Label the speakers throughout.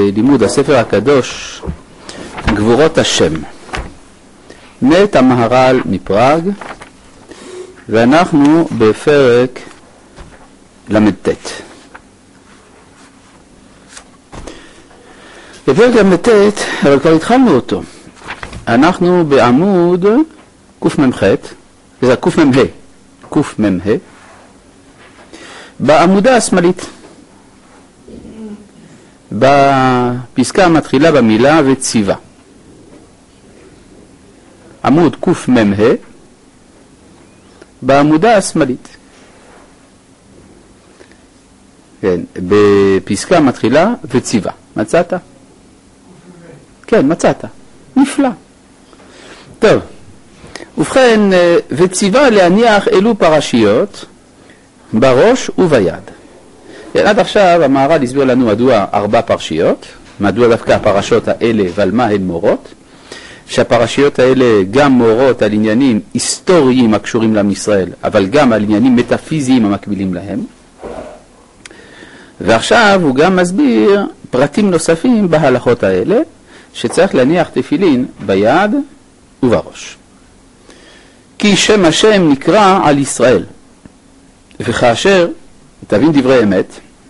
Speaker 1: בלימוד הספר הקדוש גבורות השם. מת המהר"ל מפראג, ואנחנו בפרק למ"ט. בפרק למ"ט, אבל כבר התחלנו אותו. אנחנו בעמוד קמ"ח, זה קמ"ה, בעמודה השמאלית. בפסקה המתחילה במילה וציווה. עמוד קמ"ה בעמודה השמאלית. כן, בפסקה מתחילה וציווה. מצאת? כן, מצאת. נפלא. טוב. ובכן, וציווה להניח אלו פרשיות בראש וביד. עד עכשיו המהר"ל הסביר לנו מדוע 4 פרשיות, מדוע דווקא הפרשות האלה ועל מה הן מורות, שהפרשיות האלה גם מורות על עניינים היסטוריים הקשורים לעם ישראל, אבל גם על עניינים מטאפיזיים המקבילים להם. ועכשיו הוא גם מסביר פרטים נוספים בהלכות האלה, שצריך להניח תפילין ביד ובראש. כי שם השם נקרא על ישראל, וכאשר תבין דברי אמת,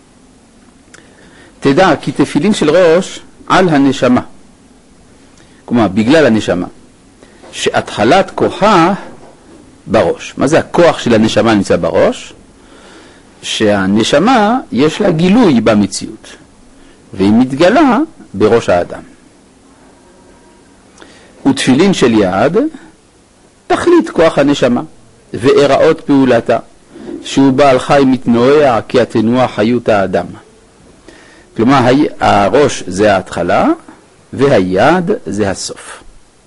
Speaker 1: תדע כי תפילין של ראש על הנשמה, כלומר בגלל הנשמה, שהתחלת כוחה בראש. מה זה הכוח של הנשמה נמצא בראש? שהנשמה יש לה גילוי במציאות, והיא מתגלה בראש האדם. ותפילין של יד תכלית כוח הנשמה והיראות פעולתה, שהוא בעל חי מתנועע כי התנועה חיות האדם. כלומר הראש זה ההתחלה והיד זה הסוף.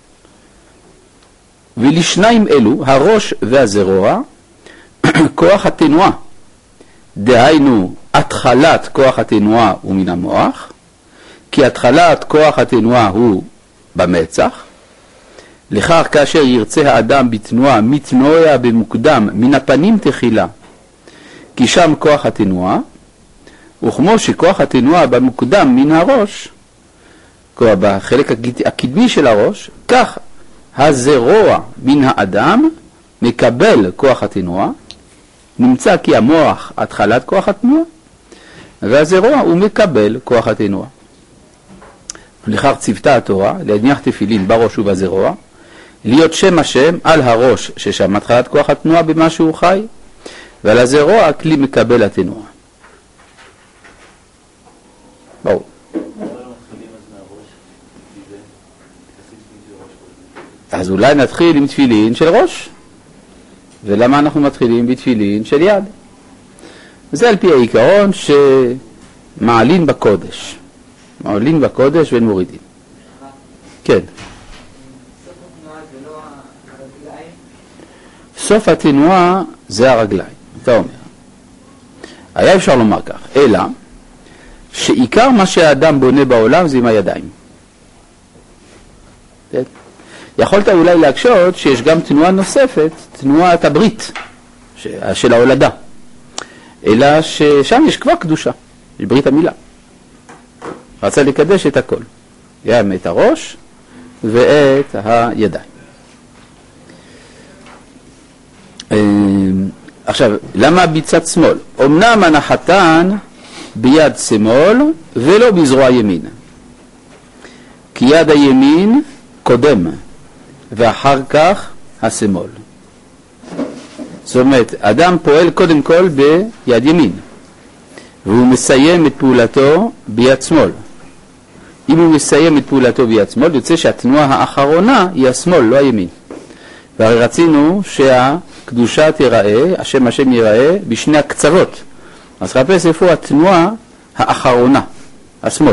Speaker 1: ולשניים אלו, הראש והזרוע, כוח התנועה, דהיינו התחלת כוח התנועה הוא מן המוח, כי התחלת כוח התנועה הוא במצח. לכך כאשר ירצה האדם בתנועה מתנועע במוקדם מן הפנים תחילה, כי שם כוח התנועה, וכמו שכוח התנועה במוקדם מן הראש, כלומר בחלק הקדמי של הראש, כך הזרוע מן האדם מקבל כוח התנועה. נמצא כי המוח התחלת כוח התנועה, והזרוע הוא מקבל כוח התנועה. לכך ציוותה התורה להניח תפילין בראש ובזרוע, להיות שם השם על הראש ששם התחלת כוח התנועה במה שהוא חי, ועל הזרוע הכלי מקבל התנועה. ברור. אז אולי נתחיל עם תפילין של ראש. ולמה אנחנו מתחילים בתפילין של יד? זה על פי העיקרון שמעלין בקודש. מעלין בקודש ומורידים. כן. סוף התנועה זה הרגליים. אתה אומר. היה אפשר לומר כך. אלא שעיקר מה שהאדם בונה בעולם זה עם הידיים. כן? יכולת אולי להקשות שיש גם תנועה נוספת, תנועת הברית של ההולדה. אלא ששם יש כבר קדושה, יש ברית המילה. רצה לקדש את הכל. גם את הראש ואת הידיים. עכשיו, למה בצד שמאל? אמנם הנחתן ביד שמאל ולא בזרוע ימין. כי יד הימין קודם ואחר כך השמאל. זאת אומרת, אדם פועל קודם כל ביד ימין, והוא מסיים את פעולתו ביד שמאל. אם הוא מסיים את פעולתו ביד שמאל, יוצא שהתנועה האחרונה היא השמאל, לא הימין. והרי רצינו שהקדושה תיראה, השם ייראה בשני הקצוות. אז חפש איפה התנועה האחרונה, השמאל.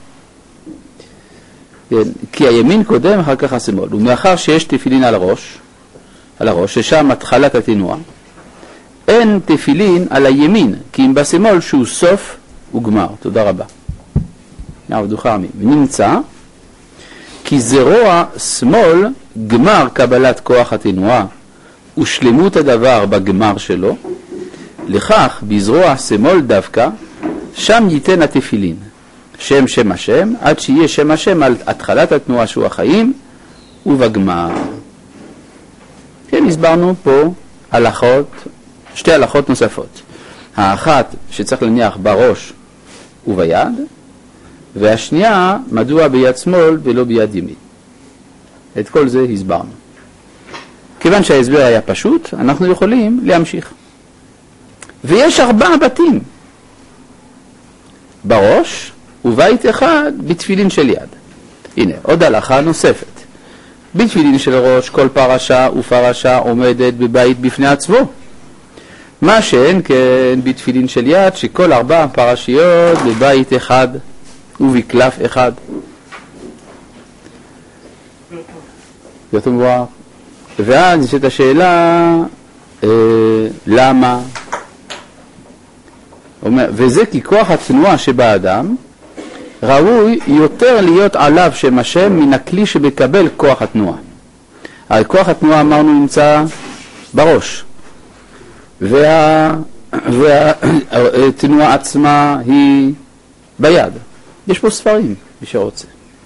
Speaker 1: כי הימין קודם, אחר כך השמאל. ומאחר שיש תפילין על הראש, ששם התחלת התנועה, אין תפילין על הימין, כי אם בשמאל שהוא סוף וגמר. תודה רבה. נעבדוך עמי. ונמצא, כי זרוע שמאל גמר קבלת כוח התנועה, ושלמות הדבר בגמר שלו, לכך בזרוע שמאל דווקא, שם ייתן התפילין, שם שם השם, עד שיהיה שם השם על התחלת התנועה שהוא החיים ובגמר. כן, הסברנו פה שתי הלכות נוספות. האחת שצריך להניח בראש וביד, והשנייה מדוע ביד שמאל ולא ביד ימין. את כל זה הסברנו. כיוון שההסבר היה פשוט, אנחנו יכולים להמשיך. ויש 4 בתים בראש ובית אחד בתפילין של יד. הנה, עוד הלכה נוספת. בתפילין של ראש כל פרשה ופרשה עומדת בבית בפני עצמו. מה שאין כן בתפילין של יד שכל 4 פרשיות בבית אחד ובקלף אחד. יותר מבואר. ואז נשאלת השאלה למה? וזה כי כוח התנועה שבאדם ראוי יותר להיות עליו שם השם מן הכלי שמקבל כוח התנועה. הרי כוח התנועה אמרנו נמצא בראש, והתנועה עצמה היא ביד. יש פה ספרים מי שרוצה.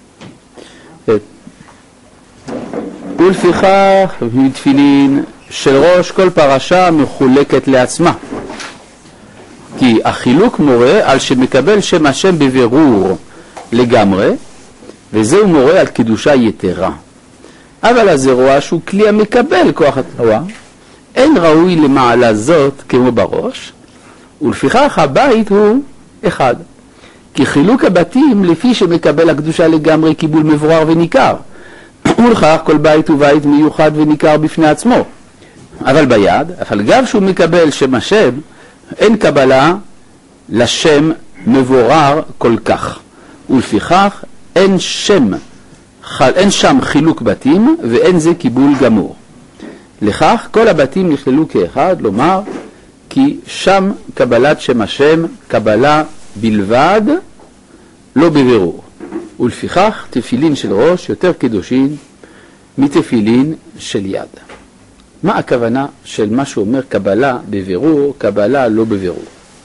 Speaker 1: ולפיכך בתפילין של ראש כל פרשה מחולקת לעצמה, כי החילוק מורה על שמקבל שם השם בבירור לגמרי, וזהו מורה על קדושה יתרה. אבל הזרוע שהוא כלי המקבל כוח התנועה אין ראוי למעלה זאת כמו בראש, ולפיכך הבית הוא אחד, כי חילוק הבתים לפי שמקבל הקדושה לגמרי קיבול מבורר וניכר, ולכך כל בית הוא בית מיוחד וניכר בפני עצמו. אבל ביד, אבל גם שהוא מקבל שם השם, אין קבלה לשם מבורר כל כך, ולפיכך אין שם חילוק בתים ואין זה קיבול גמור. לכך כל הבתים נכללו כאחד, לומר כי שם קבלת שם השם קבלה בלבד, לא בבירור. ולפיכך תפילין של ראש יותר קדושין מתפילין של יד. מה הכוונה של מה שאומר קבלה בבירור, קבלה לא בבירור?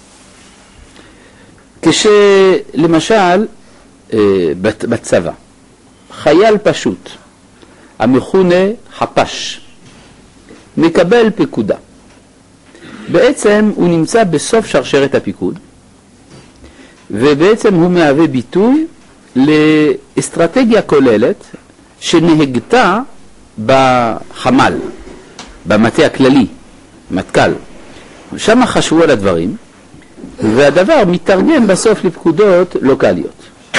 Speaker 1: כשלמשל בצבא חייל פשוט המכונה חפש מקבל פקודה, בעצם הוא נמצא בסוף שרשרת הפיקוד, ובעצם הוא מהווה ביטוי לאסטרטגיה כוללת שנהגתה בחמ"ל, במטה הכללי, מטכ"ל. שם חשבו על הדברים, והדבר מתרגם בסוף לפקודות לוקליות.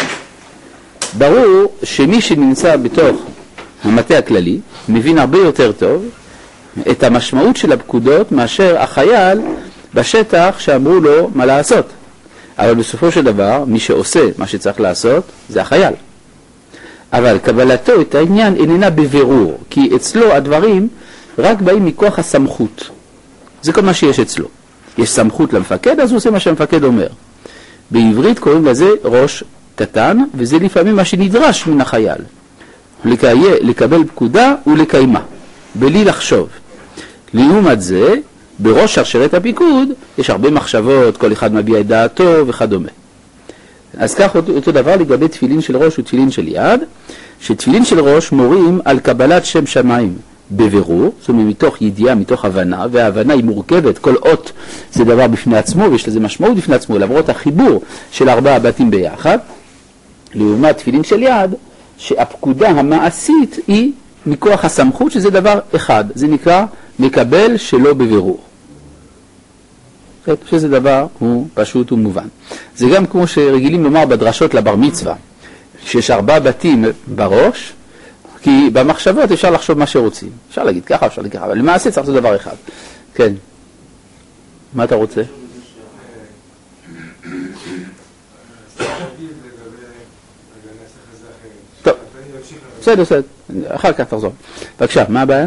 Speaker 1: ברור שמי שנמצא בתוך המטה הכללי מבין הרבה יותר טוב את המשמעות של הפקודות מאשר החייל בשטח שאמרו לו מה לעשות. אבל בסופו של דבר מי שעושה מה שצריך לעשות זה החייל. אבל קבלתו את העניין איננה בבירור, כי אצלו הדברים רק באים מכוח הסמכות. זה כל מה שיש אצלו. יש סמכות למפקד, אז הוא עושה מה שהמפקד אומר. בעברית קוראים לזה ראש קטן, וזה לפעמים מה שנדרש מן החייל. לקבל פקודה ולקיימה, בלי לחשוב. לעומת זה, בראש שרשרת הפיקוד יש הרבה מחשבות, כל אחד מביע את דעתו וכדומה. אז כך אותו דבר לגבי תפילין של ראש ותפילין של יד, שתפילין של ראש מורים על קבלת שם שמיים בבירור, זאת אומרת מתוך ידיעה, מתוך הבנה, וההבנה היא מורכבת, כל אות זה דבר בפני עצמו ויש לזה משמעות בפני עצמו, למרות החיבור של 4 בתים ביחד. לעומת תפילין של יד, שהפקודה המעשית היא מכוח הסמכות, שזה דבר אחד, זה נקרא מקבל שלא בבירור. שזה דבר הוא פשוט ומובן. זה גם כמו שרגילים לומר בדרשות לבר מצווה, שיש 4 בתים בראש, כי במחשבות אפשר לחשוב מה שרוצים. אפשר להגיד ככה, אפשר להגיד ככה, אבל למעשה צריך לעשות דבר אחד. כן. מה אתה רוצה? טוב, בסדר, בסדר. אחר כך תחזור. בבקשה, מה הבעיה?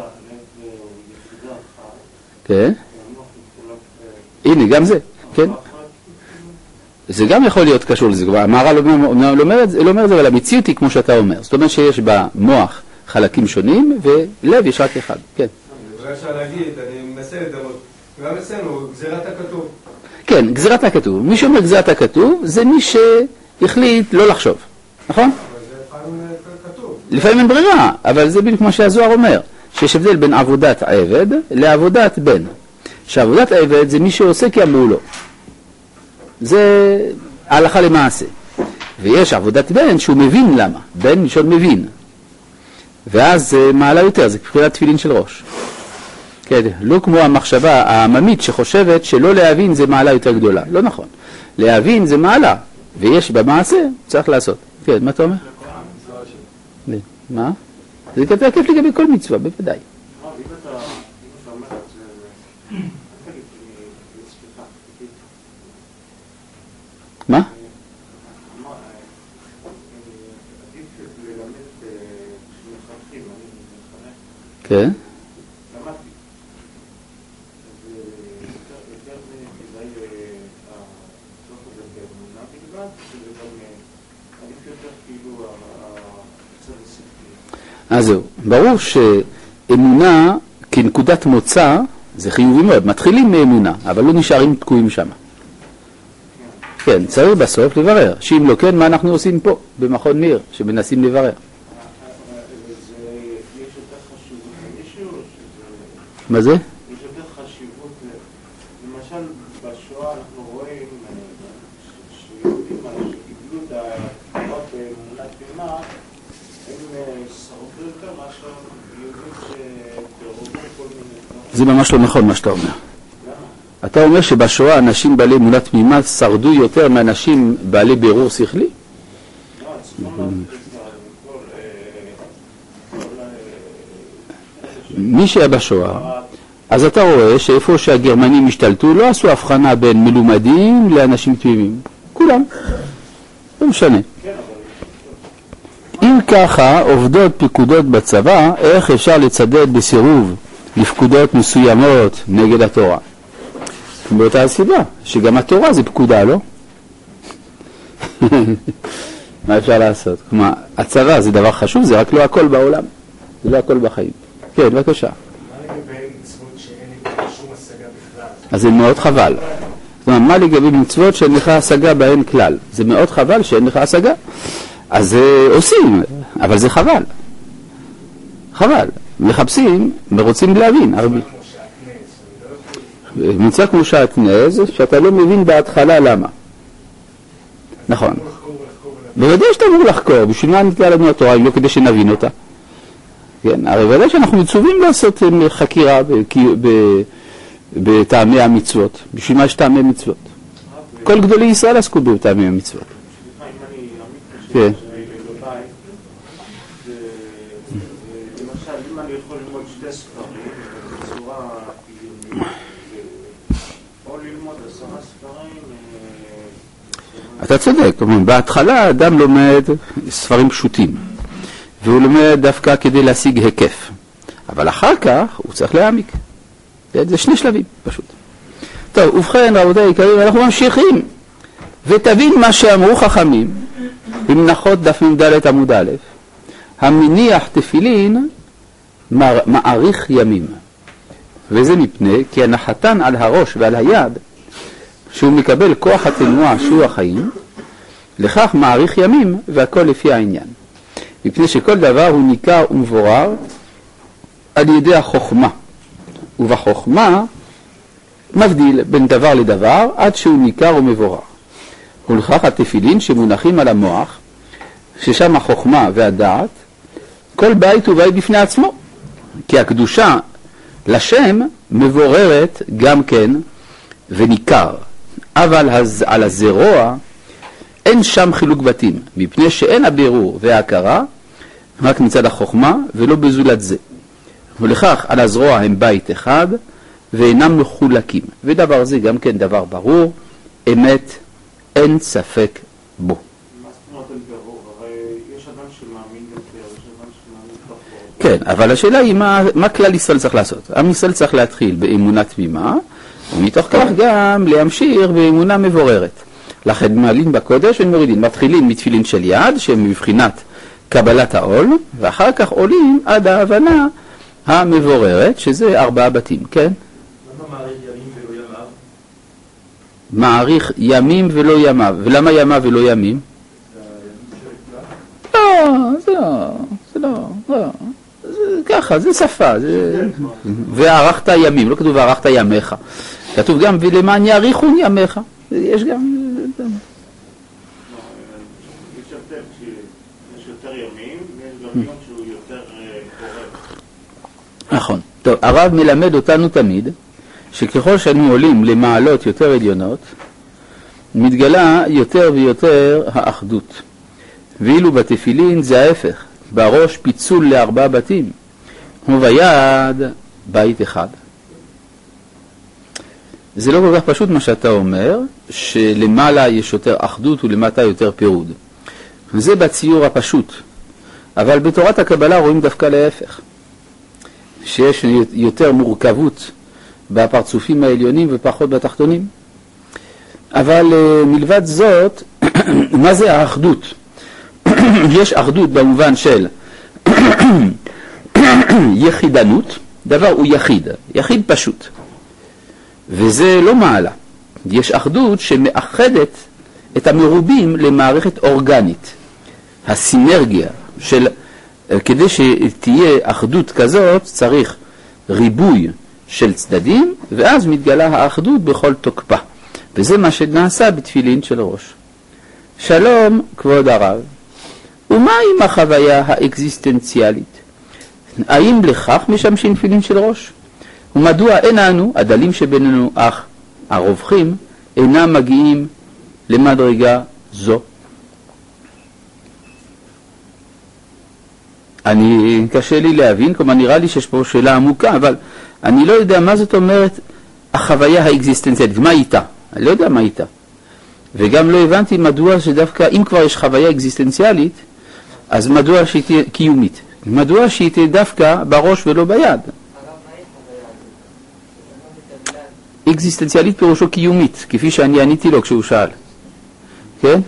Speaker 1: כן. הנה, גם זה, כן? זה גם יכול להיות קשור לזה. המהר"ל לא אומר את זה, אבל המציאות היא כמו שאתה אומר. זאת אומרת שיש במוח חלקים שונים, ולב יש רק אחד. כן.
Speaker 2: אני אפשר להגיד, אני מנסה לדמות. גם אצלנו, גזירת הכתוב.
Speaker 1: כן, גזירת הכתוב. מי שאומר גזירת הכתוב, זה מי החליט לא לחשוב, נכון?
Speaker 2: אבל זה לפעמים כתוב.
Speaker 1: לפעמים אין ברירה, אבל זה בדיוק מה שהזוהר אומר, שיש הבדל בין עבודת עבד לעבודת בן. שעבודת עבד זה מי שעושה כי אמרו לו. זה ההלכה למעשה. ויש עבודת בן שהוא מבין למה. בן משון מבין. ואז זה מעלה יותר, זה בחירת תפילין של ראש. כן, לא כמו המחשבה העממית שחושבת שלא להבין זה מעלה יותר גדולה. לא נכון. להבין זה מעלה, ויש במעשה, צריך לעשות. כן, מה אתה אומר? מה? זה תקף לגבי כל מצווה, בוודאי. מה? כן. אז זהו, ברור שאמונה כנקודת מוצא זה חיובי מאוד, מתחילים מאמונה, אבל לא נשארים תקועים שם. כן, צריך בסוף לברר, שאם לא כן, מה אנחנו עושים פה, במכון מיר, שמנסים לברר. מה זה?
Speaker 3: יש יותר חשיבות, למשל בשואה אנחנו רואים שיהודים שקיבלו את התורה באמונה תמימה, הם שרפו יותר מאשר יהודים שתרובו כל מיני...
Speaker 1: זה ממש לא נכון מה שאתה אומר. אתה אומר שבשואה אנשים בעלי אמונה תמימה שרדו יותר מאנשים בעלי בירור שכלי?
Speaker 3: לא, עצמם
Speaker 1: מי שהיה בשואה, אז אתה רואה שאיפה שהגרמנים השתלטו לא עשו הבחנה בין מלומדים לאנשים תמימים. כולם. לא משנה. אם ככה עובדות פקודות בצבא, איך אפשר לצדד בסירוב לפקודות מסוימות נגד התורה? באותה הסיבה, שגם התורה זה פקודה, לא? מה אפשר לעשות? כלומר, הצבא זה דבר חשוב, זה רק לא הכל בעולם. זה לא הכל בחיים. כן, בבקשה.
Speaker 2: מה לגבי מצוות שאין לי שום השגה בכלל?
Speaker 1: אז זה מאוד חבל. זאת אומרת, מה לגבי מצוות שאין לך השגה בהן כלל? זה מאוד חבל שאין לך השגה. אז עושים, אבל זה חבל. חבל. מחפשים, רוצים להבין. מצווה כמו שעטנז, שאתה לא מבין בהתחלה למה. נכון. בוודאי שאתה אמור לחקור, בשביל מה נתלה לנו התורה, אם לא כדי שנבין אותה. כן, הרי ודאי שאנחנו מצווים לעשות חקירה בטעמי המצוות. בשביל מה יש טעמי מצוות? כל גדולי ישראל עסקו בטעמי המצוות. כן.
Speaker 3: למשל, אם אני יכול ללמוד שתי ספרים בצורה קיומית, או ללמוד 10 ספרים...
Speaker 1: אתה צודק, בהתחלה האדם לומד ספרים פשוטים. והוא לומד דווקא כדי להשיג היקף. אבל אחר כך הוא צריך להעמיק. זה שני שלבים, פשוט. טוב, ובכן, רבותיי היקרים, אנחנו ממשיכים. ותבין מה שאמרו חכמים, במנחות דף מ"ד עמוד א', המניח תפילין מאריך ימים. וזה מפני כי הנחתן על הראש ועל היד, שהוא מקבל כוח התנועה שהוא החיים, לכך מאריך ימים, והכל לפי העניין. מפני שכל דבר הוא ניכר ומבורר על ידי החוכמה, ובחוכמה מבדיל בין דבר לדבר עד שהוא ניכר ומבורר. ולכך התפילין שמונחים על המוח, ששם החוכמה והדעת, כל בית ובית בפני עצמו, כי הקדושה לשם מבוררת גם כן וניכר, אבל על הזרוע אין שם חילוק בתים, מפני שאין הבירור וההכרה רק מצד החוכמה ולא בזולת זה. ולכך על הזרוע הם בית אחד ואינם מחולקים. ודבר זה גם כן דבר ברור, אמת, אין ספק בו.
Speaker 3: מה זאת אומרת אין ברור? הרי יש אדם שמאמין יותר, יש אדם שמאמין פחות.
Speaker 1: כן, אבל השאלה היא מה כלל ישראל צריך לעשות. עם ישראל צריך להתחיל באמונה תמימה, ומתוך כך גם להמשיך באמונה מבוררת. לכן מעלים בקודש ומורידים, מתחילים מתפילין של יד שהם מבחינת קבלת העול, ואחר כך עולים עד ההבנה המבוררת, שזה 4 בתים, כן?
Speaker 2: למה מעריך ימים ולא ימיו?
Speaker 1: מעריך ימים ולא ימיו, ולמה ימיו ולא ימים? לא. זה ככה, זה שפה. וערכת ימים, לא כתוב וערכת ימיך. כתוב גם ולמען יאריכון ימיך. יש גם...
Speaker 3: יש יותר ימים, ויש גם יום שהוא יותר קורב.
Speaker 1: נכון. טוב, הרב מלמד אותנו תמיד, שככל שאנו עולים למעלות יותר עליונות, מתגלה יותר ויותר האחדות. ואילו בתפילין זה ההפך, בראש פיצול לארבעה בתים, וביד בית אחד. זה לא כל כך פשוט מה שאתה אומר, שלמעלה יש יותר אחדות ולמטה יותר פירוד. זה בציור הפשוט. אבל בתורת הקבלה רואים דווקא להפך. שיש יותר מורכבות בפרצופים העליונים ופחות בתחתונים. אבל מלבד זאת, מה זה האחדות? יש אחדות במובן של יחידנות, דבר הוא יחיד, יחיד פשוט. וזה לא מעלה. יש אחדות שמאחדת את המרובים למערכת אורגנית. הסינרגיה של, כדי שתהיה אחדות כזאת צריך ריבוי של צדדים, ואז מתגלה האחדות בכל תוקפה. וזה מה שנעשה בתפילין של ראש. שלום, כבוד הרב. ומה עם החוויה האקזיסטנציאלית? האם לכך משמשים תפילין של ראש? ומדוע איננו, הדלים שבינינו אך הרובחים, אינם מגיעים למדרגה זו? קשה לי להבין, כלומר נראה לי שיש פה שאלה עמוקה, אבל אני לא יודע מה זאת אומרת החוויה האקזיסטנציאלית, מה איתה? אני לא יודע מה איתה. וגם לא הבנתי מדוע שדווקא, אם כבר יש חוויה אקזיסטנציאלית, אז מדוע שהיא תהיה קיומית? מדוע שהיא תהיה דווקא בראש ולא ביד? אקזיסטנציאלית פירושו קיומית, כפי שאני עניתי לו כשהוא שאל. כן?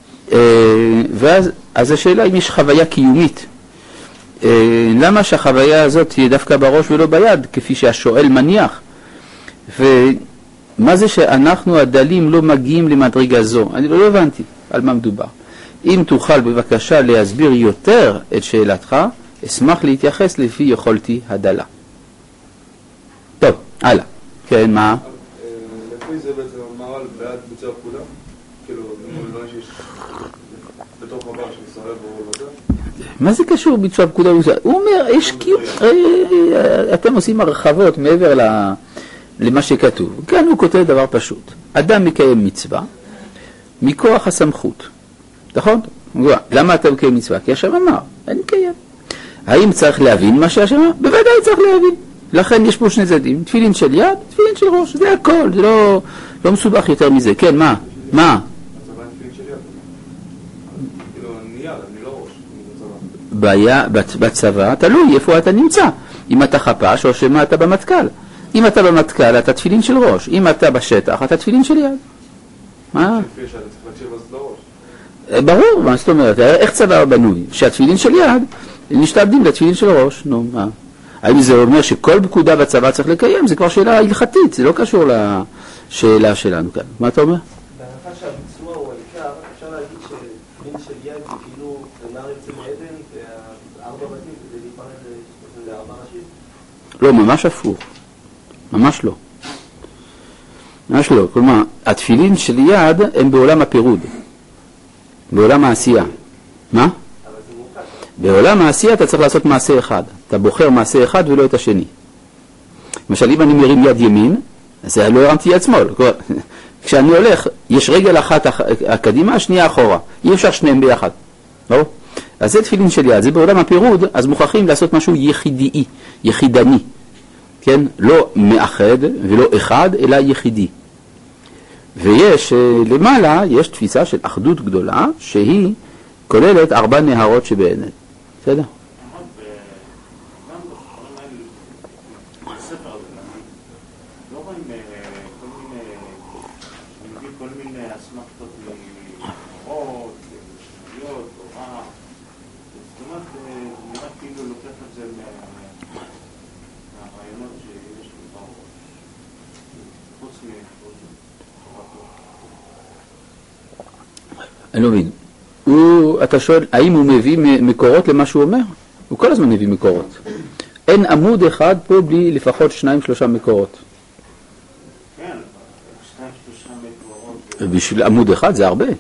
Speaker 1: אז השאלה אם יש חוויה קיומית. למה שהחוויה הזאת תהיה דווקא בראש ולא ביד, כפי שהשואל מניח? ומה זה שאנחנו הדלים לא מגיעים למדרגה זו? אני לא הבנתי על מה מדובר. אם תוכל בבקשה להסביר יותר את שאלתך, אשמח להתייחס לפי יכולתי הדלה. טוב, הלאה. כן, מה?
Speaker 4: לפי זה בעצם המהר"ל בעד ביצוע פקודה? כאילו, לא שיש בתוך הבא שישראל ברור לזה?
Speaker 1: מה זה קשור ביצוע פקודה? הוא אומר, יש קיום, אתם עושים הרחבות מעבר למה שכתוב. כאן הוא כותב דבר פשוט. אדם מקיים מצווה מכוח הסמכות. נכון? למה אתה מקיים מצווה? כי השם אמר, אני מקיים. האם צריך להבין מה שהשם אמר? בוודאי צריך להבין. לכן יש פה שני צדדים, תפילין של יד, תפילין של ראש, זה הכל, זה לא מסובך יותר מזה. כן, מה? מה? בצבא, תלוי איפה אתה נמצא. אם אתה חפש או שמה אתה במטכ"ל. אם אתה במטכ"ל אתה תפילין של ראש, אם אתה בשטח אתה תפילין של יד. מה? ברור, מה זאת אומרת? איך צבא בנוי? שהתפילין של יד משתעבדים לתפילין של ראש. נו, מה? האם זה אומר שכל פקודה בצבא צריך לקיים? זה כבר שאלה הלכתית, זה לא קשור לשאלה שלנו כאן. מה אתה אומר?
Speaker 2: בהנחה שהביצוע הוא העיקר, אפשר להגיד שתפילין של יד זה כאילו נער יוצא מעדן וארבע בתים כדי להיפרד לארבע ראשים?
Speaker 1: לא, ממש הפוך. ממש לא. ממש לא. כלומר, התפילין של יד הם בעולם הפירוד. בעולם העשייה. מה? בעולם העשייה אתה צריך לעשות מעשה אחד. אתה בוחר מעשה אחד ולא את השני. למשל, אם אני מרים יד ימין, אז לא הרמתי יד שמאל. כשאני הולך, יש רגל אחת הקדימה, שנייה אחורה. אי אפשר שניהם ביחד. לא? אז זה תפילין של יד. זה בעולם הפירוד, אז מוכרחים לעשות משהו יחידאי, יחידני. כן? לא מאחד ולא אחד, אלא יחידי. ויש למעלה, יש תפיסה של אחדות גדולה, שהיא כוללת 4 נהרות שבעינינו. בסדר?
Speaker 3: גם בספרים האלה, בספר הזה, לא רואים כל מיני אסמכתות מאורות, משמעויות, תורה. זאת אומרת, נראה כאילו לוקח את זה מהרעיונות שיש בראש. חוץ מתורה.
Speaker 1: אני לא מבין. אתה שואל, האם הוא מביא מקורות למה שהוא אומר? הוא כל הזמן מביא מקורות. אין עמוד אחד פה בלי לפחות 2-3 מקורות.
Speaker 3: כן, 2-3 מקורות.
Speaker 1: בשביל עמוד אחד זה הרבה.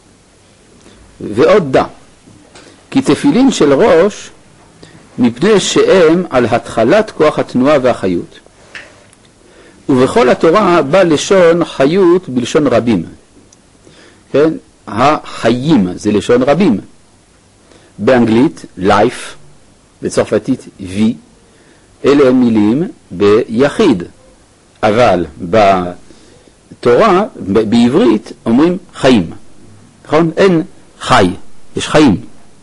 Speaker 1: ועוד דע, כי תפילין של ראש, מפני שהם על התחלת כוח התנועה והחיות. ובכל התורה בא לשון חיות בלשון רבים. כן? החיים זה לשון רבים. באנגלית life, בצרפתית vie, אלה הם מילים ביחיד. אבל בתורה, בעברית, אומרים חיים. נכון? אין חי, יש חיים.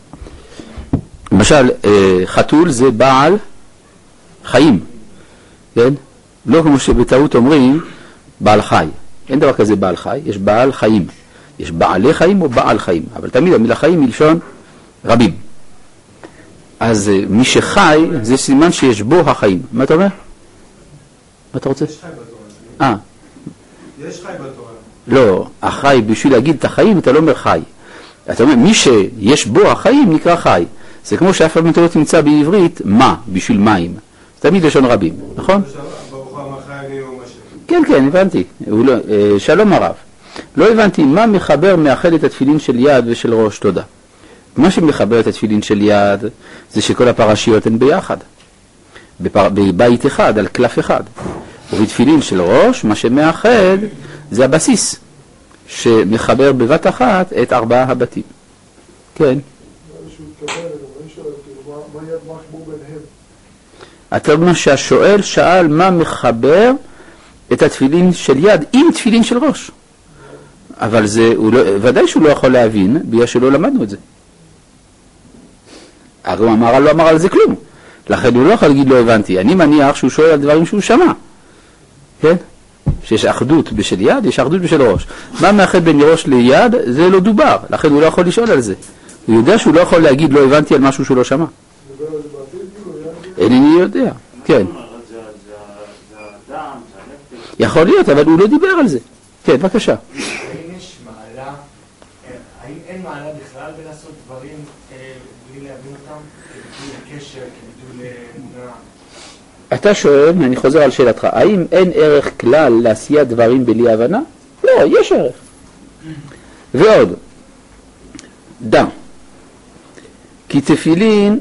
Speaker 1: למשל, חתול זה בעל חיים. כן? לא כמו שבטעות אומרים בעל חי. אין דבר כזה בעל חי, יש בעל חיים. יש בעלי חיים או בעל חיים, אבל תמיד המילה חיים היא לשון רבים. אז מי שחי זה סימן שיש בו החיים. מה אתה אומר? מה אתה רוצה?
Speaker 2: יש חי בתורה. יש חי בתורה.
Speaker 1: לא, החי, בשביל להגיד את החיים אתה לא אומר חי. אתה אומר, מי שיש בו החיים נקרא חי. זה כמו שאף פעם לא תמצא בעברית מה, בשביל מים. תמיד לשון רבים, נכון?
Speaker 2: ברוך אמר חי ליום השם.
Speaker 1: כן, כן, הבנתי. שלום הרב. לא הבנתי מה מחבר מאחד את התפילין של יד ושל ראש, תודה. מה שמחבר את התפילין של יד זה שכל הפרשיות הן ביחד. בבית אחד, על קלף אחד. ובתפילין של ראש, מה שמאחד זה הבסיס, שמחבר בבת אחת את 4 הבתים. כן. אתה אומר שהשואל שאל מה מחבר את התפילין של יד עם תפילין של ראש. אבל זה, ודאי שהוא לא יכול להבין, בגלל שלא למדנו את זה. הרי הוא לא אמר על זה כלום. לכן הוא לא יכול להגיד לא הבנתי. אני מניח שהוא שואל על דברים שהוא שמע. כן? שיש אחדות בשל יד, יש אחדות בשל ראש. מה מאחד בין ראש ליד, זה לא דובר. לכן הוא לא יכול לשאול על זה. הוא יודע שהוא לא יכול להגיד לא הבנתי על משהו שהוא לא שמע. אינני יודע. כן. יכול להיות, אבל הוא לא דיבר על זה. כן, בבקשה.
Speaker 2: האם יש מעלה, האם אין מעלה בכלל בלעשות דברים בלי להבין אותם? כביטוי לקשר, כביטוי לאמונה?
Speaker 1: אתה שואל, אני חוזר על שאלתך, האם אין ערך כלל לעשיית דברים בלי הבנה? לא, יש ערך. ועוד, דע, כי תפילין,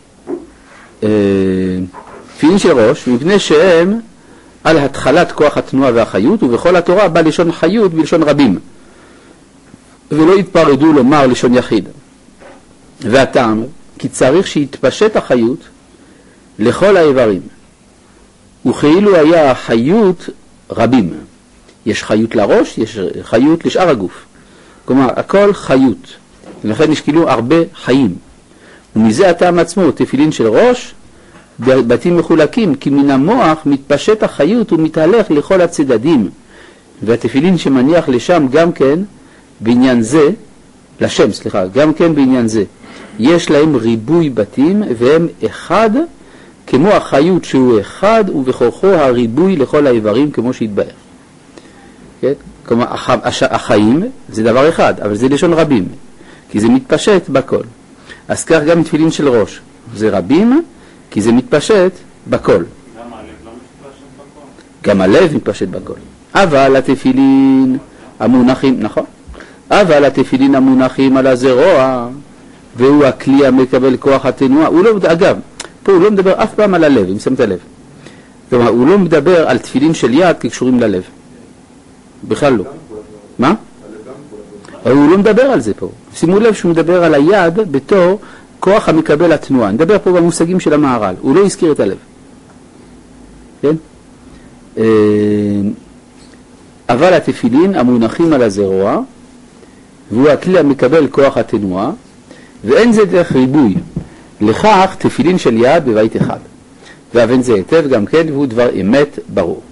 Speaker 1: תפילין של ראש, מפני שהם על התחלת כוח התנועה והחיות, ובכל התורה בא לשון חיות בלשון רבים, ולא יתפרדו לומר לשון יחיד. והטעם, כי צריך שיתפשט החיות לכל האיברים, וכאילו היה חיות רבים. יש חיות לראש, יש חיות לשאר הגוף. כלומר, הכל חיות, ולכן יש כאילו הרבה חיים. ומזה הטעם עצמו, תפילין של ראש, בתים מחולקים, כי מן המוח מתפשט החיות ומתהלך לכל הצדדים. והתפילין שמניח לשם גם כן בעניין זה, לשם, סליחה, גם כן בעניין זה. יש להם ריבוי בתים והם אחד, כמו החיות שהוא אחד ובכוחו הריבוי לכל האיברים כמו שהתבאר. כן? כלומר, החיים זה דבר אחד, אבל זה לשון רבים, כי זה מתפשט בכל. אז כך גם תפילין של ראש, זה רבים, כי זה מתפשט בכל.
Speaker 3: גם הלב לא מתפשט בכל?
Speaker 1: גם הלב מתפשט בכל. אבל התפילין המונחים, נכון? אבל התפילין המונחים על הזרוע, והוא הכלי המקבל כוח התנועה, הוא לא, אגב, פה הוא לא מדבר אף פעם על הלב, אם שמת לב. כלומר, הוא לא מדבר על תפילין של יד כקשורים ללב. בכלל לא. מה? אבל הוא לא מדבר על זה פה. שימו לב שהוא מדבר על היד בתור כוח המקבל התנועה. נדבר פה במושגים של המהר"ל. הוא לא הזכיר את הלב. כן? אבל התפילין המונחים על הזרוע, והוא הכלי המקבל כוח התנועה, ואין זה דרך ריבוי. לכך תפילין של יד בבית אחד. ואבן זה היטב גם כן, והוא דבר אמת ברור.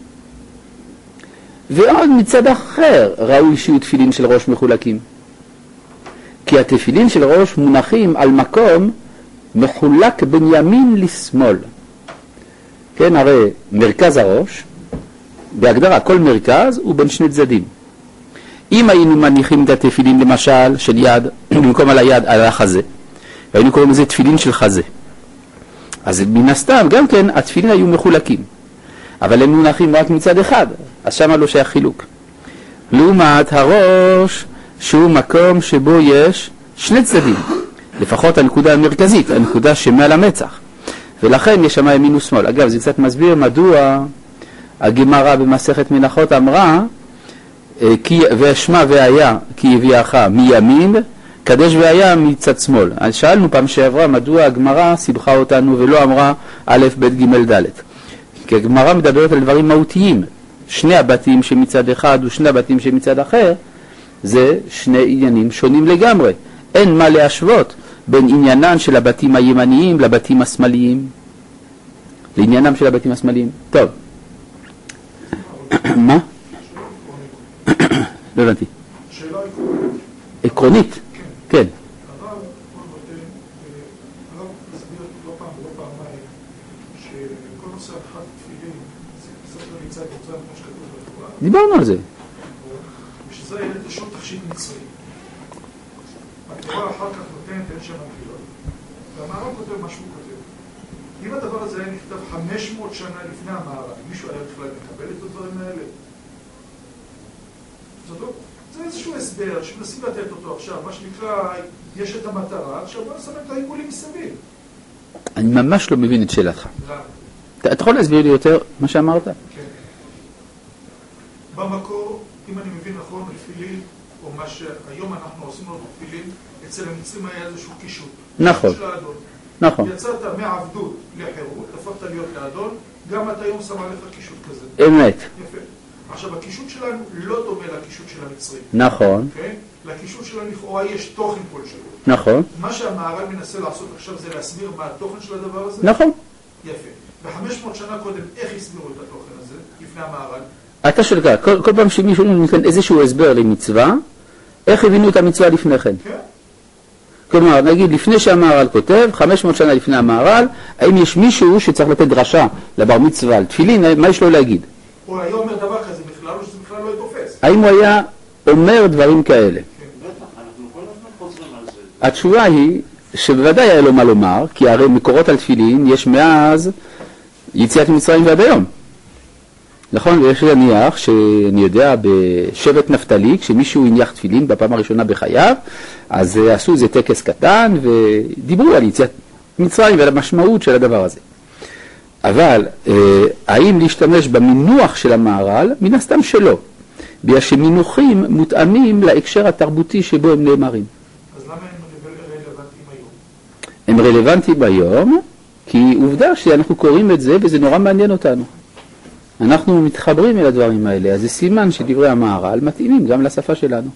Speaker 1: ועוד מצד אחר ראוי שיהיו תפילין של ראש מחולקים. כי התפילין של ראש מונחים על מקום מחולק בין ימין לשמאל. כן, הרי מרכז הראש, בהגדרה כל מרכז הוא בין שני צדדים. אם היינו מניחים את התפילין למשל של יד, במקום על היד, על החזה, והיינו קוראים לזה תפילין של חזה, אז מן הסתם גם כן התפילין היו מחולקים, אבל הם מונחים רק מצד אחד, אז שמה לא שייך חילוק. לעומת הראש, שהוא מקום שבו יש שני צדדים, לפחות הנקודה המרכזית, הנקודה שמעל המצח, ולכן יש שם ימין ושמאל. אגב, זה קצת מסביר מדוע הגמרא במסכת מנחות אמרה ושמע והיה כי הביאך מימין, קדש והיה מצד שמאל. אז שאלנו פעם שעברה מדוע הגמרא סיבכה אותנו ולא אמרה א' ב' ג' ד', כי הגמרא מדברת על דברים מהותיים. שני הבתים שמצד אחד ושני הבתים שמצד אחר זה שני עניינים שונים לגמרי, אין מה להשוות בין עניינן של הבתים הימניים לבתים השמאליים, לעניינם של הבתים השמאליים. טוב, מה? לא הבנתי.
Speaker 5: שאלה
Speaker 1: עקרונית? כן.
Speaker 5: אבל הרב הסביר לא פעם ולא פעמיים שכל נושא הנחת תפילין זה ספר נמצא כמו שכתוב בתורה.
Speaker 1: דיברנו על זה.
Speaker 5: ושזה היה איזשהו תכשיט מצרי. התורה אחר כך נותנת אין שם נפילות, והמהר"ל כותב מה שהוא כותב. אם הדבר הזה היה נכתב 500 שנה לפני המהר"ל, מישהו היה בכלל מקבל את הדברים האלה? זה איזשהו הסבר שמנסים לתת אותו עכשיו, מה שנקרא, יש את המטרה, עכשיו בוא נסמן את העיגולים מסביב.
Speaker 1: אני ממש לא מבין את שאלתך.
Speaker 5: למה?
Speaker 1: אתה יכול להסביר לי יותר מה שאמרת?
Speaker 5: כן. במקור, אם אני מבין נכון, תפילין, או מה שהיום אנחנו עושים לו תפילין, אצל המצרים היה איזשהו קישוט.
Speaker 1: נכון.
Speaker 5: של האדון.
Speaker 1: נכון.
Speaker 5: יצאת מעבדות לחירות, הפכת להיות לאדון, גם אתה היום שם עליך קישוט כזה.
Speaker 1: אמת.
Speaker 5: יפה. עכשיו, הקישוט שלנו לא דומה לקישוט של המצרים.
Speaker 1: נכון.
Speaker 5: כן? לקישוט שלנו לכאורה יש תוכן כלשהו.
Speaker 1: נכון.
Speaker 5: מה שהמהר"ל מנסה לעשות עכשיו זה להסביר מה התוכן של הדבר הזה?
Speaker 1: נכון.
Speaker 5: יפה. ו500 שנה קודם, איך הסבירו את התוכן הזה, לפני המהר"ל?
Speaker 1: אתה שואל ככה, כל פעם שמישהו נותן איזשהו הסבר למצווה, איך הבינו את המצווה לפני כן?
Speaker 5: כן.
Speaker 1: כלומר, נגיד, לפני שהמהר"ל כותב, 500 שנה לפני המהר"ל, האם יש מישהו שצריך לתת דרשה לבר מצווה על תפילין, מה יש לו להגיד?
Speaker 5: הוא היה אומר דבר כזה בכלל, או שזה בכלל לא יתופס?
Speaker 1: האם הוא היה אומר דברים כאלה?
Speaker 3: בטח, אנחנו כל הזמן חוזרים על זה.
Speaker 1: התשובה היא שבוודאי היה לו מה לומר, כי הרי מקורות על תפילין יש מאז יציאת מצרים ועד היום. נכון? ויש להניח שאני יודע בשבט נפתלי, כשמישהו הניח תפילין בפעם הראשונה בחייו, אז עשו איזה טקס קטן ודיברו על יציאת מצרים ועל המשמעות של הדבר הזה. אבל האם להשתמש במינוח של המהר"ל? מן הסתם שלא, בגלל שמינוחים מותאמים להקשר התרבותי שבו הם נאמרים.
Speaker 5: אז למה הם רלוונטיים היום?
Speaker 1: הם רלוונטיים היום כי עובדה שאנחנו קוראים את זה וזה נורא מעניין אותנו. אנחנו מתחברים אל הדברים האלה, אז זה סימן שדברי המהר"ל מתאימים גם לשפה שלנו.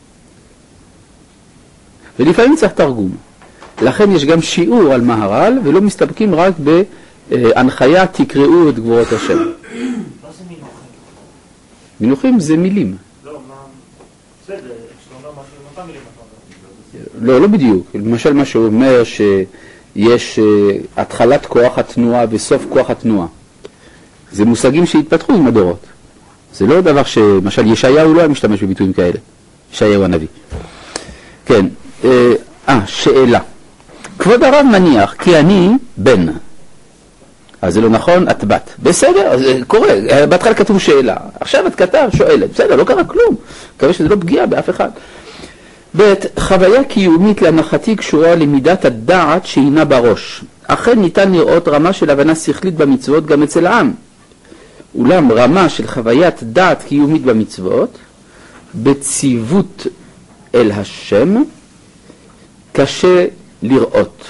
Speaker 1: ולפעמים צריך תרגום. לכן יש גם שיעור על מהר"ל ולא מסתפקים רק בהנחיה תקראו את גבורות השם.
Speaker 3: מה זה מינוחים?
Speaker 1: מינוחים זה מילים.
Speaker 3: לא, מה... בסדר, כשאתה אומר משהו, אותם מילים אתה אומר.
Speaker 1: לא בדיוק. למשל מה שאומר שיש התחלת כוח התנועה וסוף כוח התנועה. זה מושגים שהתפתחו עם הדורות. זה לא דבר שמשל ישעיהו לא היה משתמש בביטויים כאלה. ישעיהו הנביא. כן. שאלה. כבוד הרב מניח כי אני בן. אז זה לא נכון, את בת. בסדר, זה קורה. בהתחלה כתוב שאלה. עכשיו את כתב, שואלת. בסדר, לא קרה כלום. מקווה שזה לא פגיע באף אחד. ב' חוויה קיומית להנחתי קשורה למידת הדעת שהינה בראש. אכן ניתן לראות רמה של הבנה שכלית במצוות גם אצל העם. אולם רמה של חוויית דעת קיומית במצוות, בציוות אל השם, קשה לראות.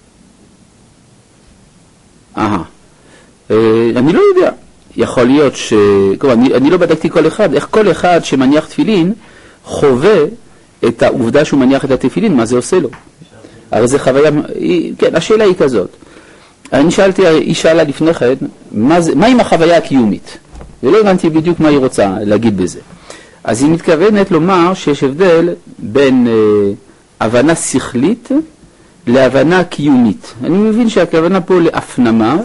Speaker 1: אני לא יודע. יכול להיות כלומר, אני לא בדקתי כל אחד, איך כל אחד שמניח תפילין חווה את העובדה שהוא מניח את התפילין, מה זה עושה לו. הרי זה חוויה, כן, השאלה היא כזאת. אני שאלתי, היא שאלה לפני כן, מה עם החוויה הקיומית? ולא הבנתי בדיוק מה היא רוצה להגיד בזה. אז היא מתכוונת לומר שיש הבדל בין הבנה שכלית להבנה קיומית. אני מבין שהכוונה פה להפנמה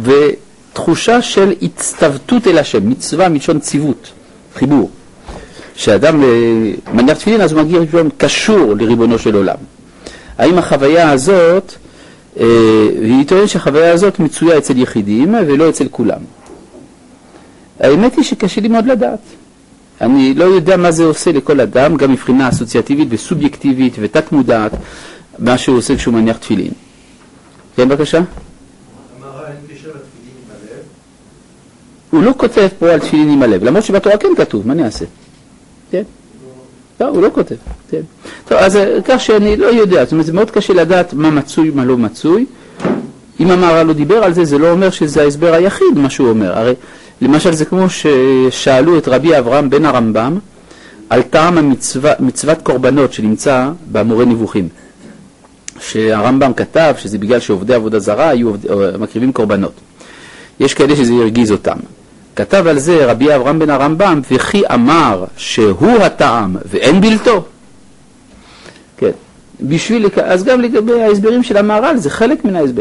Speaker 1: ותחושה של הצטוותות אל השם, מצווה מלשון ציוות, חיבור. שאדם מניח תפילין, אז הוא מגיע פתאום קשור לריבונו של עולם. האם החוויה הזאת, והיא טוענת שהחוויה הזאת מצויה אצל יחידים ולא אצל כולם. האמת היא שקשה לי מאוד לדעת. אני לא יודע מה זה עושה לכל אדם, גם מבחינה אסוציאטיבית וסובייקטיבית ותת מודעת, מה שהוא עושה כשהוא מניח תפילין. כן, בבקשה?
Speaker 2: אמרה, אין קשר לתפילין עם הלב?
Speaker 1: הוא לא כותב פה על תפילין עם הלב, למרות שבתורה כן כתוב, מה אני אעשה? כן? לא, הוא לא כותב, כן. טוב, אז כך שאני לא יודע, זאת אומרת, זה מאוד קשה לדעת מה מצוי, מה לא מצוי. אם המהר"ל לא דיבר על זה, זה לא אומר שזה ההסבר היחיד, מה שהוא אומר. הרי, למשל, זה כמו ששאלו את רבי אברהם בן הרמב"ם, על טעם מצוות קורבנות שנמצא במורה נבוכים. שהרמב"ם כתב שזה בגלל שעובדי עבודה זרה היו מקריבים קורבנות. יש כאלה שזה הרגיז אותם. כתב על זה רבי אברהם בן הרמב"ם, וכי אמר שהוא הטעם ואין בלתו. כן. אז גם לגבי ההסברים של המהר"ל, זה חלק מן ההסבר.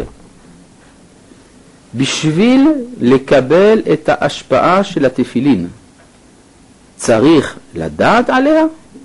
Speaker 1: בשביל לקבל את ההשפעה של התפילין, צריך לדעת עליה?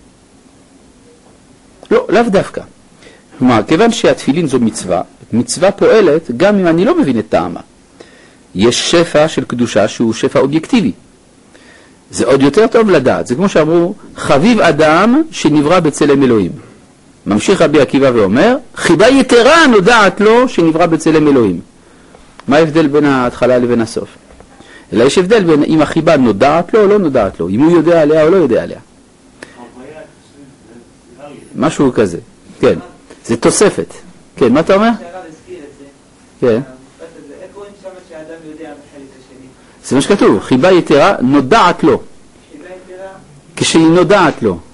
Speaker 1: לא, לאו דווקא. כלומר, כיוון שהתפילין זו מצווה, מצווה פועלת גם אם אני לא מבין את טעמה. יש שפע של קדושה שהוא שפע אובייקטיבי. זה עוד יותר טוב לדעת. זה כמו שאמרו, חביב אדם שנברא בצלם אלוהים. ממשיך רבי עקיבא ואומר, חיבה יתרה נודעת לו שנברא בצלם אלוהים. מה ההבדל בין ההתחלה לבין הסוף? אלא יש הבדל בין אם החיבה נודעת לו או לא נודעת לו, אם הוא יודע עליה או לא יודע עליה. משהו כזה, כן. זה תוספת. כן, מה אתה אומר? כן. זה מה שכתוב, חיבה יתרה נודעת לו. כשהיא נודעת לו.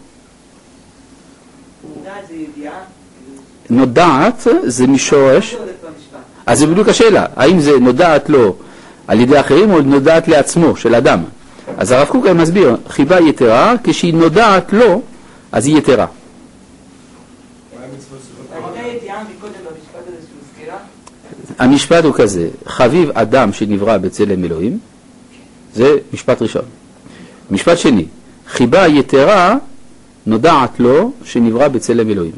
Speaker 1: נודעת זה משורש. אז זה בדיוק השאלה, האם זה נודעת לו על ידי אחרים או נודעת לעצמו של אדם. אז הרב קוק מסביר, חיבה יתרה, כשהיא נודעת לו, אז היא יתרה. המשפט הוא כזה, חביב אדם שנברא בצלם אלוהים, זה משפט ראשון. משפט שני, חיבה יתרה נודעת לו שנברא בצלם אלוהים.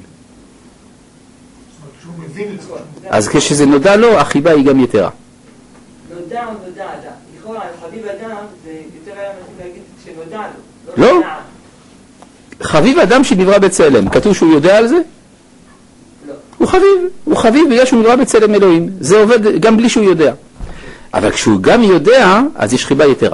Speaker 1: אז כשזה נודע לו, החיבה היא גם יתרה.
Speaker 6: נודע או נודע אדם. לכאורה, חביב אדם זה יותר היה מתאים להגיד שנודע לו.
Speaker 1: לא. חביב אדם שנברא בצלם, כתוב שהוא יודע על זה?
Speaker 6: לא.
Speaker 1: הוא חביב בגלל שהוא נברא בצלם אלוהים. זה עובד גם בלי שהוא יודע. אבל כשהוא גם יודע, אז יש חיבה יתרה.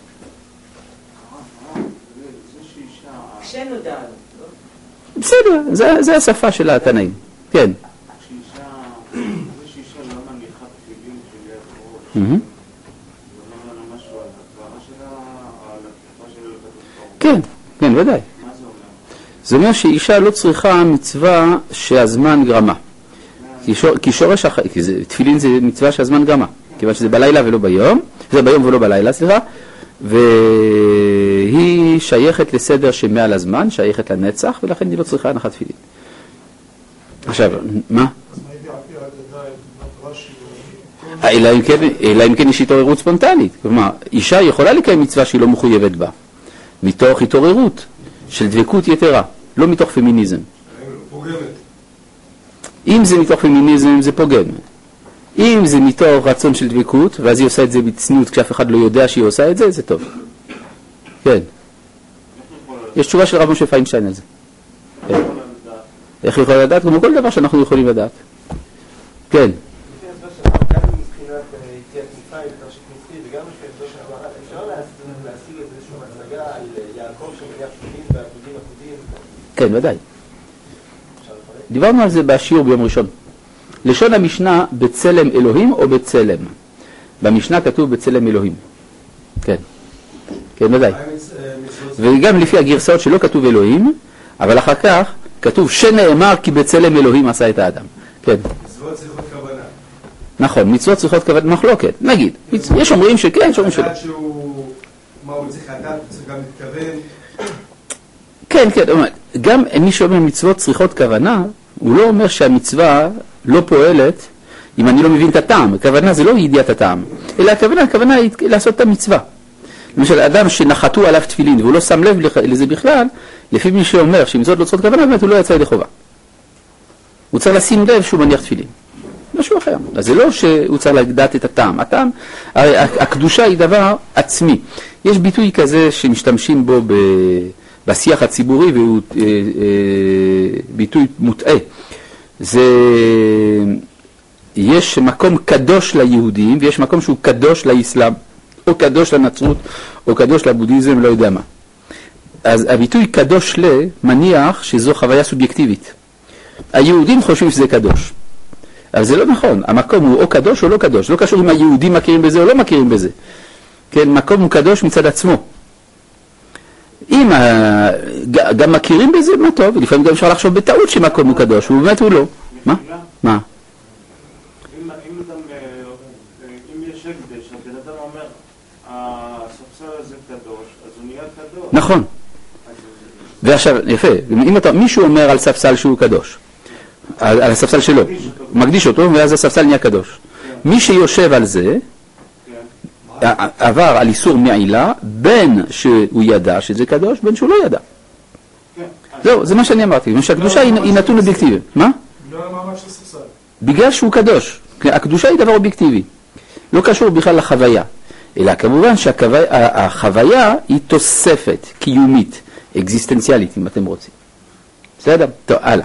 Speaker 6: כשנודע לו.
Speaker 1: בסדר, זה השפה של התנאים. כן. כן, כן, ודאי. זה אומר שאישה לא צריכה מצווה שהזמן גרמה. כי שורש החיים, כי תפילין זה מצווה שהזמן גרמה. כיוון שזה בלילה ולא ביום, זה ביום ולא בלילה, סליחה, והיא שייכת לסדר שמעל הזמן, שייכת לנצח, ולכן היא לא צריכה הנחת תפילין. עכשיו, מה? אלא אם כן יש התעוררות ספונטנית. כלומר, אישה יכולה לקיים מצווה שהיא לא מחויבת בה, מתוך התעוררות של דבקות יתרה, לא מתוך פמיניזם. אם זה מתוך פמיניזם זה פוגם. אם זה מתוך רצון של דבקות, ואז היא עושה את זה בצניעות כשאף אחד לא יודע שהיא עושה את זה, זה טוב. כן. יש תשובה של רב משה פיינשטיין על זה. איך יכולה לדעת? כמו כל דבר שאנחנו יכולים לדעת. כן. כן, ודאי. דיברנו על זה בשיעור ביום ראשון. לשון המשנה בצלם אלוהים או בצלם? במשנה כתוב בצלם אלוהים. כן. כן, ודאי. וגם לפי הגרסאות שלא כתוב אלוהים, אבל אחר כך כתוב שנאמר כי בצלם אלוהים עשה את האדם. כן.
Speaker 4: מצוות צריכות כוונה.
Speaker 1: נכון, מצוות צריכות כוונה, מחלוקת. נגיד, יש אומרים שכן, יש אומרים שלא.
Speaker 4: מה הוא צריך לדעת, צריך גם להתכוון.
Speaker 1: כן, כן, גם מי שאומר מצוות צריכות כוונה, הוא לא אומר שהמצווה לא פועלת אם אני לא מבין את הטעם. הכוונה זה לא ידיעת הטעם, אלא הכוונה היא לעשות את המצווה. למשל, אדם שנחתו עליו תפילין והוא לא שם לב לזה בכלל, לפי מי שאומר שמצוות לא צריכות כוונה, באמת הוא לא יצא ידי חובה. הוא צריך לשים לב שהוא מניח תפילין. משהו אחר. אז זה לא שהוא צריך לדעת את הטעם. הטעם, הקדושה היא דבר עצמי. יש ביטוי כזה שמשתמשים בו בשיח הציבורי, והוא ביטוי מוטעה. יש מקום קדוש ליהודים, ויש מקום שהוא קדוש לאסלאם, או קדוש לנצרות, או קדוש לבודהיזם, לא יודע מה. אז הביטוי קדוש מניח שזו חוויה סובייקטיבית. היהודים חושבים שזה קדוש. אבל זה לא נכון. המקום הוא או קדוש או לא קדוש. לא קשור אם היהודים מכירים בזה או לא מכירים בזה. כן, מקום הוא קדוש מצד עצמו. אם גם מכירים בזה, מה טוב. לפעמים גם אפשר לחשוב בטעות שמקום הוא קדוש, ובאמת הוא לא. מה? מה?
Speaker 3: אם יש הקדש, הבן אדם אומר, הספסל הזה קדוש, אז הוא נהיה קדוש.
Speaker 1: נכון. ועכשיו, יפה, מישהו אומר על ספסל שהוא קדוש, על הספסל שלו, מקדיש אותו, ואז הספסל נהיה קדוש. מי שיושב על זה, עבר על איסור מעילה, בין שהוא ידע שזה קדוש, בין שהוא לא ידע. זהו, זה מה שאני אמרתי, שהקדושה היא נתון אובייקטיבי. מה?
Speaker 5: בגלל המעמד של הספסל.
Speaker 1: בגלל שהוא קדוש. הקדושה היא דבר אובייקטיבי. לא קשור בכלל לחוויה. אלא כמובן שהחוויה היא תוספת קיומית, אקזיסטנציאלית, אם אתם רוצים. בסדר? טוב, הלאה.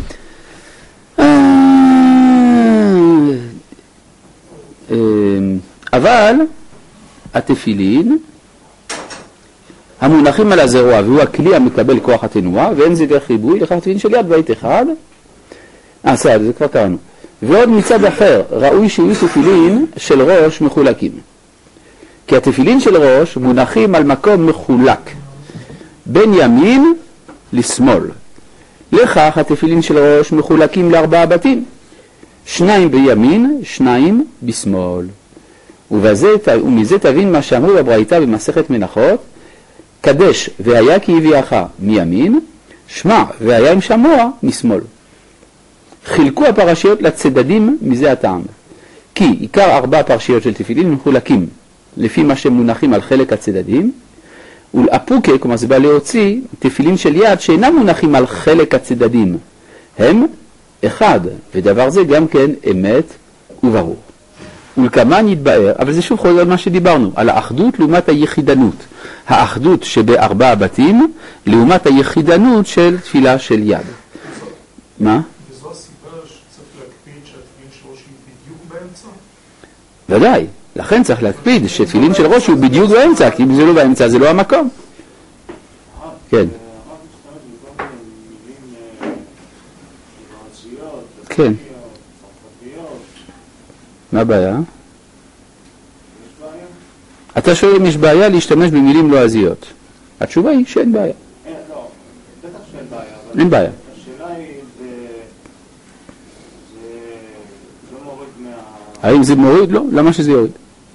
Speaker 1: אבל התפילין המונחים על הזרוע, והוא הכלי המקבל כוח התנועה, ואין זה דרך ריבוי, לכך תפילין של יד בית אחד. בסדר, זה כבר קראנו. ועוד מצד אחר, ראוי שיהיו תפילין של ראש מחולקים. כי התפילין של ראש מונחים על מקום מחולק, בין ימין לשמאל. לכך התפילין של ראש מחולקים לארבעה בתים, 2 בימין, 2 בשמאל. ומזה תבין מה שאמרו בברייתא במסכת מנחות, קדש והיה כי הביאך מימין, שמע והיה עם שמוע משמאל. חילקו הפרשיות לצדדים מזה הטעם. כי עיקר 4 פרשיות של תפילין מחולקים לפי מה שמונחים על חלק הצדדים, ולאפוקה, כלומר זה בא להוציא, תפילין של יד שאינם מונחים על חלק הצדדים. הם אחד, ודבר זה גם כן אמת וברור. ולכמה נתבאר, אבל זה שוב חוזר על מה שדיברנו, על האחדות לעומת היחידנות. האחדות שבארבעה בתים, לעומת היחידנות של תפילה של יד. מה?
Speaker 5: וזו הסיבה שצריך להקפיד שהתפילין של ראש היא בדיוק באמצע?
Speaker 1: ודאי, לכן צריך להקפיד שתפילין של ראש הוא בדיוק באמצע, כי אם זה לא באמצע זה לא המקום. כן. כן. מה הבעיה? אתה שואל אם יש בעיה להשתמש במילים לועזיות. התשובה היא שאין בעיה.
Speaker 3: לא, בטח שאין בעיה.
Speaker 1: אין בעיה.
Speaker 3: השאלה היא, זה לא מוריד
Speaker 1: האם זה מוריד? לא. למה שזה יוריד?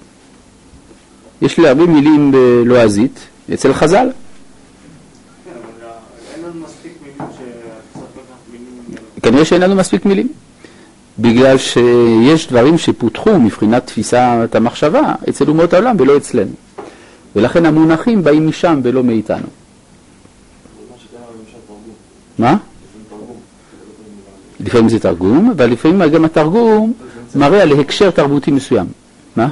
Speaker 1: יש לי הרבה מילים בלועזית אצל חז"ל.
Speaker 3: כן, אבל אין לנו מספיק מילים שצריך לקחת מילים...
Speaker 1: כנראה שאין לנו מספיק מילים. בגלל שיש דברים שפותחו מבחינת תפיסת המחשבה אצל אומות העולם ולא אצלנו. ולכן המונחים באים משם ולא מאיתנו. מה? לפעמים זה תרגום, אבל לפעמים גם התרגום מראה על הקשר תרבותי מסוים. מה?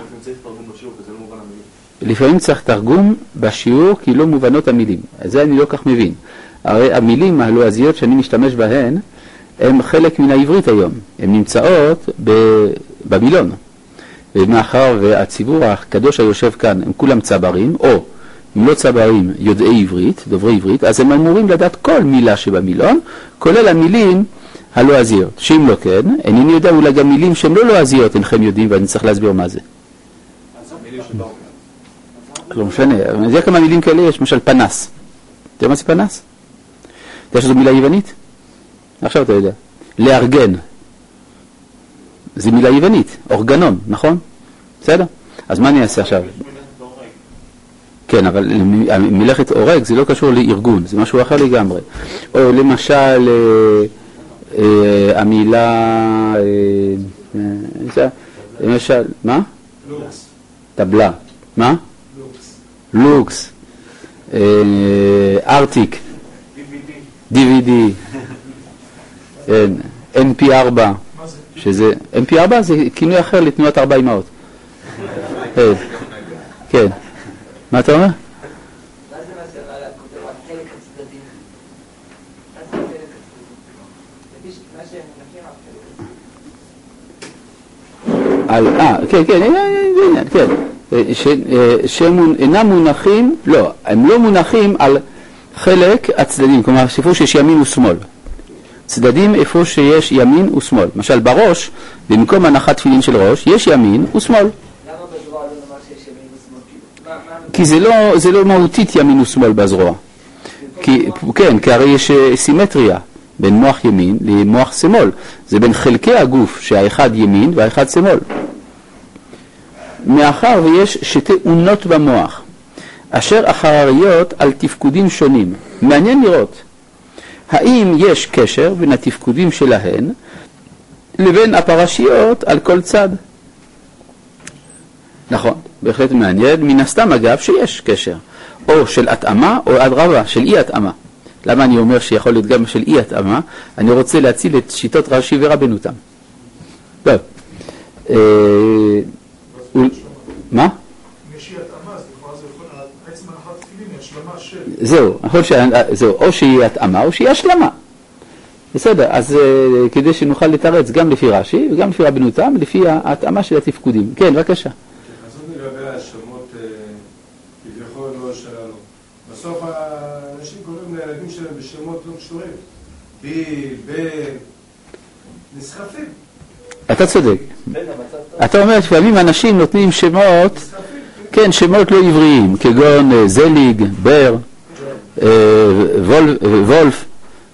Speaker 1: לפעמים צריך תרגום בשיעור כי לא מובנות המילים. אז זה אני לא כך מבין. הרי המילים הלועזיות שאני משתמש בהן הן חלק מן העברית היום. הן נמצאות במילון. ומאחר והציבור הקדוש היושב כאן הם כולם צברים, או אם לא צברים יודעי עברית, דוברי עברית, אז הם אמורים לדעת כל מילה שבמילון, כולל המילים הלועזיות. שאם לא כן, אינני יודע אולי גם מילים שהן לא לועזיות אינכם יודעים ואני צריך להסביר מה זה. לא משנה, אני יודע כמה מילים כאלה יש, למשל פנס. אתה יודע מה זה פנס? אתה יודע שזו מילה יוונית? עכשיו אתה יודע. לארגן. זה מילה יוונית, אורגנון, נכון? בסדר? אז מה אני אעשה עכשיו? כן, אבל מלאכת אורג זה לא קשור לארגון, זה משהו אחר לגמרי. או למשל, המילה, למשל, מה?
Speaker 5: לוקס.
Speaker 1: טבלה. מה?
Speaker 5: לוקס.
Speaker 1: לוקס, ארטיק, DVD, NP4, שזה, NP4 זה כינוי אחר לתנועת 4 אמהות. כן. מה אתה אומר?
Speaker 6: מה זה מה שהר"ל כותב על חלק הצדדים? מה זה חלק הצדדים? מה שהם מונחים על חלק הצדדים.
Speaker 1: כן, שהם אינם מונחים, לא, הם לא מונחים על חלק הצדדים, כלומר, איפה שיש ימין ושמאל. צדדים איפה שיש ימין ושמאל. למשל, בראש, במקום הנחת תפילין של ראש, יש ימין ושמאל.
Speaker 6: למה בזרוע לא נאמר שיש ימין ושמאל?
Speaker 1: כי זה לא מהותית ימין ושמאל בזרוע. כן, כי הרי יש סימטריה בין מוח ימין למוח שמאל. זה בין חלקי הגוף שהאחד ימין והאחד שמאל. מאחר ויש שתי אונות במוח, אשר אחראיות על תפקודים שונים. מעניין לראות האם יש קשר בין התפקודים שלהן לבין הפרשיות על כל צד. נכון, בהחלט מעניין. מן הסתם אגב שיש קשר, או של התאמה או אדרבה, של אי התאמה. למה אני אומר שיכול להיות גם של אי התאמה? אני רוצה להציל את שיטות רש"י ורבנו תם. טוב. מה?
Speaker 5: יש התאמה, אז לכאורה זה יכול, עצם הנחת תפילין היא השלמה של...
Speaker 1: זהו, או שהיא התאמה או שהיא השלמה. בסדר, אז כדי שנוכל לתרץ גם לפי רש"י וגם לפי רבנו תם, לפי ההתאמה של התפקודים. כן, בבקשה.
Speaker 7: התייחסות לגבי השמות כביכול לא שלנו. בסוף האנשים קוראים לילדים שלהם בשמות לא קשורים. ביל, בן, נסחפים.
Speaker 1: אתה צודק. אתה אומר לפעמים אנשים נותנים שמות, כן, שמות לא עבריים, כגון זליג, בר, וולף,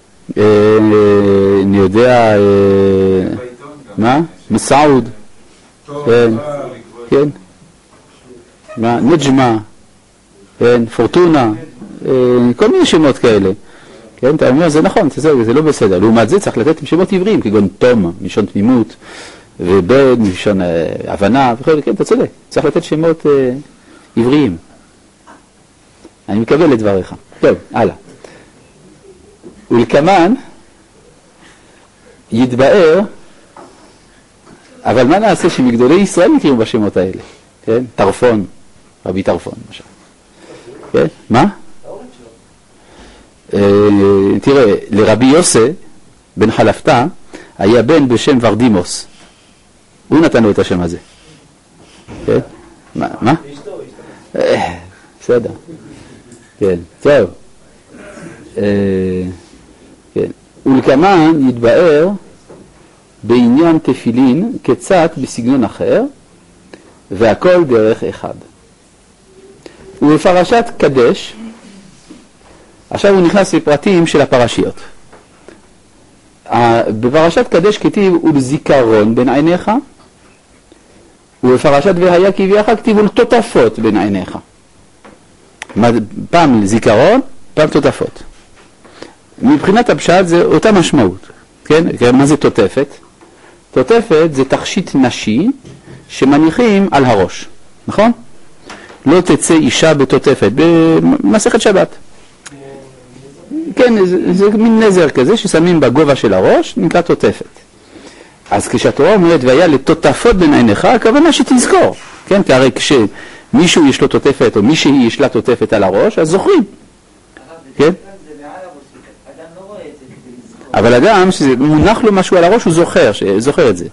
Speaker 1: אני יודע, מה? מסעוד, כן, נג'מה, פורטונה, כל מיני שמות כאלה. כן, אתה אומר, זה נכון, זה לא בסדר. לעומת זה צריך לתת שמות עבריים, כגון תום, מלשון תמימות, ובן, מלשון הבנה, וכו'. כן, אתה צודק. צריך לתת שמות עבריים. אני מקבל את דבריך. טוב, הלאה. ולכמן יתבאר, אבל מה נעשה שמגדולי ישראל מכירים בשמות האלה? כן? טרפון, רבי טרפון, למשל. כן? מה? תראה, לרבי יוסי בן חלפתא היה בן בשם ורדימוס. הוא נתן לו את השם הזה. כן? מה? בסדר. כן, טוב. כן. ולכמן יתבאר בעניין תפילין כצת בסגנון אחר, והכל דרך אחד. ובפרשת קדש, עכשיו הוא נכנס לפרטים של הפרשיות. בפרשת קדש כתיב ולזיכרון בין עיניך, ובפרשת והיה קביעך כתיב ולתותפות בין עיניך. פעם זיכרון, פעם תותפות. מבחינת הפשט זה אותה משמעות. כן? מה זה תותפת? תותפת זה תכשיט נשי שמניחים על הראש. נכון? לא תצא אישה בתותפת, במסכת שבת. כן, זה מין נזר כזה ששמים בגובה של הראש, נקרא תותפת. אז כשהתורה אומרת והיה לתותפות בין עיניך, הכוונה שתזכור. כן, כי הרי כשמישהו יש לו תותפת או מישהי יש לה תותפת על הראש, אז זוכרים. כן? אבל אדם שמונח לו משהו על הראש הוא זוכר את זה.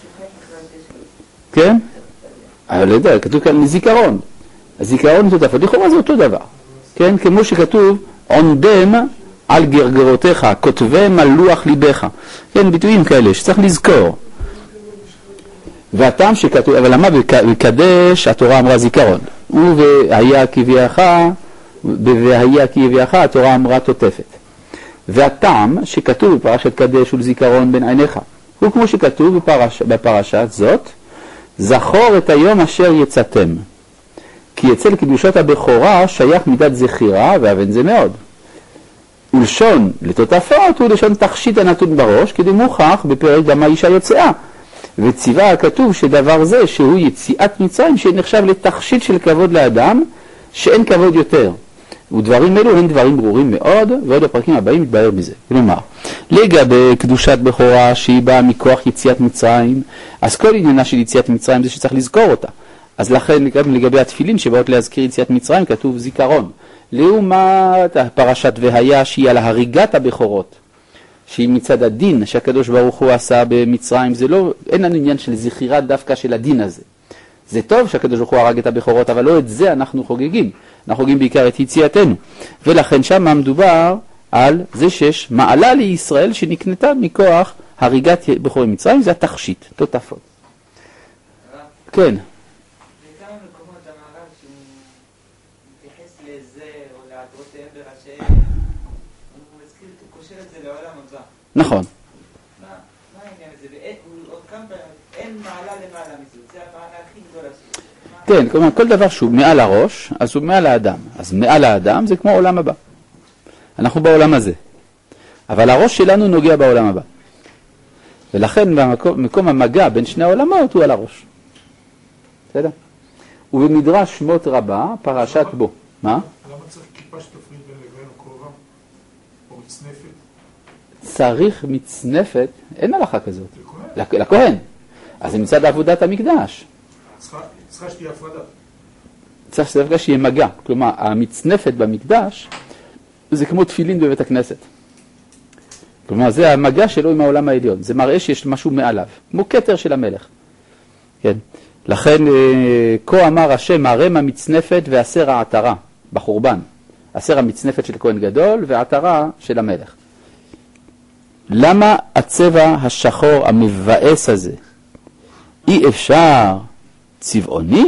Speaker 1: כן? אבל לא יודע, כתוב כאן זיכרון. הזיכרון תותפות, לכאורה זה אותו דבר. כן? כמו שכתוב עונדם על גרגרותיך, כותבם על לוח ליבך. כן, ביטויים כאלה שצריך לזכור. והטעם שכתוב, אבל למה בקדש התורה אמרה זיכרון? והיה קביעך התורה אמרה תותפת. והטעם שכתוב בפרשת קדש ולזיכרון בין עיניך, הוא כמו שכתוב בפרשת זאת, זכור את היום אשר יצאתם. כי אצל קדושת הבכורה שייך מידת זכירה ואבן זה מאוד. ולשון לתותפות הוא לשון תכשיט הנתון בראש, כדי מוכח בפרק גם האישה יוצאה. וציווה הכתוב שדבר זה שהוא יציאת מצרים שנחשב לתכשיט של כבוד לאדם, שאין כבוד יותר. ודברים אלו הם דברים ברורים מאוד, ועוד בפרקים הבאים מתבהר בזה. כלומר, לגבי קדושת בכורה שהיא באה מכוח יציאת מצרים, אז כל עניינה של יציאת מצרים זה שצריך לזכור אותה. אז לכן לגבי התפילין שבאות להזכיר יציאת מצרים כתוב זיכרון. לעומת פרשת והיה שהיא על הריגת הבכורות, שהיא מצד הדין שהקדוש ברוך הוא עשה במצרים, זה לא, אין לנו עניין של זכירה דווקא של הדין הזה. זה טוב שהקדוש ברוך הוא הרג את הבכורות, אבל לא את זה אנחנו חוגגים. אנחנו חוגגים בעיקר את יציאתנו. ולכן שם מדובר על זה שיש מעלה לישראל שנקנתה מכוח הריגת בכורי מצרים, זה התכשיט, תותפות. כן.
Speaker 6: בכמה מקומות המערב שהוא מתייחס לזה או לעדרותיהם וראשיהם, הוא מזכיר, הוא קושר את זה לעולם הבא.
Speaker 1: נכון.
Speaker 6: מה העניין הזה? עוד כמה פעמים, אין מעלה למעלה מזה, זה המעלה הכי גדולה שלו.
Speaker 1: כן, כלומר, כל דבר שהוא מעל הראש, אז הוא מעל האדם. אז מעל האדם זה כמו עולם הבא. אנחנו בעולם הזה. אבל הראש שלנו נוגע בעולם הבא. ולכן במקום המגע בין שני העולמות הוא על הראש. בסדר? ובמדרש שמות רבה, פרשת בו. מה?
Speaker 5: למה צריך כיפה שתפריד בין לבין או קרובה? או מצנפת?
Speaker 1: צריך מצנפת, אין הלכה כזאת. לכהן. אז זה מצד עבודת המקדש.
Speaker 5: צריכה שתהיה הפרדה.
Speaker 1: צריך שיהיה מגע. כלומר, המצנפת במקדש זה כמו תפילין בבית הכנסת. כלומר, זה המגע שלו עם העולם העליון. זה מראה שיש משהו מעליו. כמו כתר של המלך. כן. לכן, כה אמר השם, הרם המצנפת והסר העטרה בחורבן. הסר המצנפת של כהן גדול והעטרה של המלך. למה הצבע השחור המבאס הזה אי אפשר צבעוני?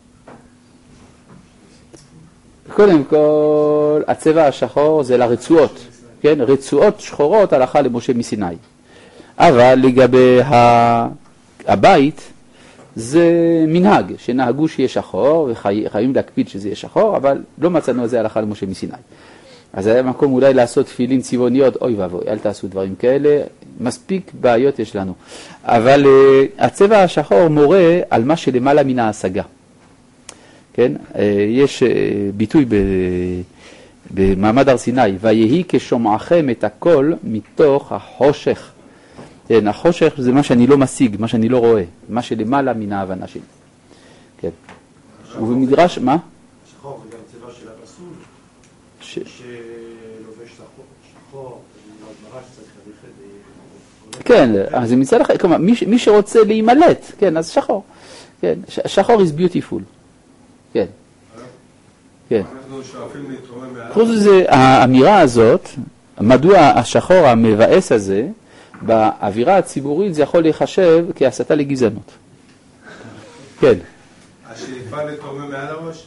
Speaker 1: קודם כל, הצבע השחור זה לרצועות, כן? רצועות שחורות הלכה למשה מסיני. אבל לגבי הבית, זה מנהג, שנהגו שיהיה שחור, וחייבים להקפיד שזה יהיה שחור, אבל לא מצאנו את זה הלכה למשה מסיני. אז היה מקום אולי לעשות תפילין צבעוניות, אוי ואבוי, אל תעשו דברים כאלה, מספיק בעיות יש לנו. אבל הצבע השחור מורה על מה שלמעלה מן ההשגה. כן? יש ביטוי במעמד הר סיני, ויהי כשומעכם את הכל מתוך החושך. כן, החושך זה מה שאני לא משיג, מה שאני לא רואה, מה שלמעלה מן ההבנה שלי. כן. ובמדרש, מה?
Speaker 7: שחור זה גם צבע של הפסול, שלובש שחור, בגמרא שצריך ללכת.
Speaker 1: כן, אז זה מצד אחר, כלומר, מי שרוצה להימלט, כן, אז שחור. כן, שחור is beautiful. כן. כן.
Speaker 7: אנחנו שואפים להתרומם מעליו.
Speaker 1: חוץ מזה, האמירה הזאת, מדוע השחור המבאס הזה, באווירה הציבורית זה יכול להיחשב כהסתה לגזענות. כן.
Speaker 7: השאיפה להתרומם מעל הראש?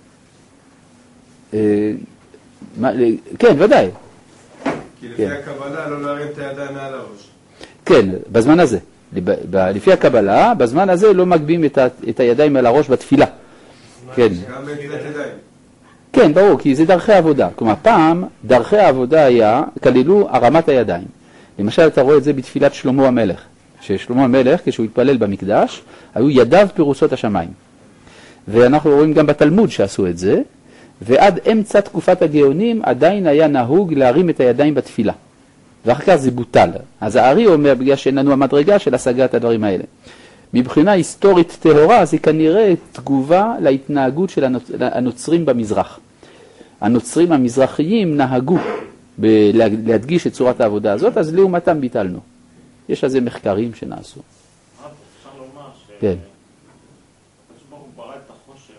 Speaker 1: כן, ודאי.
Speaker 7: כי לפי הקבלה לא להרים את הידיים מעל הראש.
Speaker 1: כן, בזמן הזה. לפי הקבלה, בזמן הזה לא מגביהים את הידיים על הראש בתפילה. כן.
Speaker 7: גם בנטילת ידיים.
Speaker 1: כן, ברור, כי זה דרכי עבודה. כלומר, פעם דרכי העבודה כללו הרמת הידיים. למשל, אתה רואה את זה בתפילת שלמה המלך. ששלמה המלך, כשהוא התפלל במקדש, היו ידיו פירוסות השמיים. ואנחנו רואים גם בתלמוד שעשו את זה, ועד אמצע תקופת הגאונים עדיין היה נהוג להרים את הידיים בתפילה. ואחר כך זה בוטל. אז הארי אומר, בגלל שאין לנו המדרגה של השגת הדברים האלה. מבחינה היסטורית טהורה, זה כנראה תגובה להתנהגות של הנוצרים במזרח. הנוצרים המזרחיים נהגו להדגיש את צורת העבודה הזאת, אז לעומתם ביטלנו. יש על זה מחקרים שנעשו.
Speaker 3: אפשר לומר
Speaker 1: כן.
Speaker 3: הוא ברא את החושך,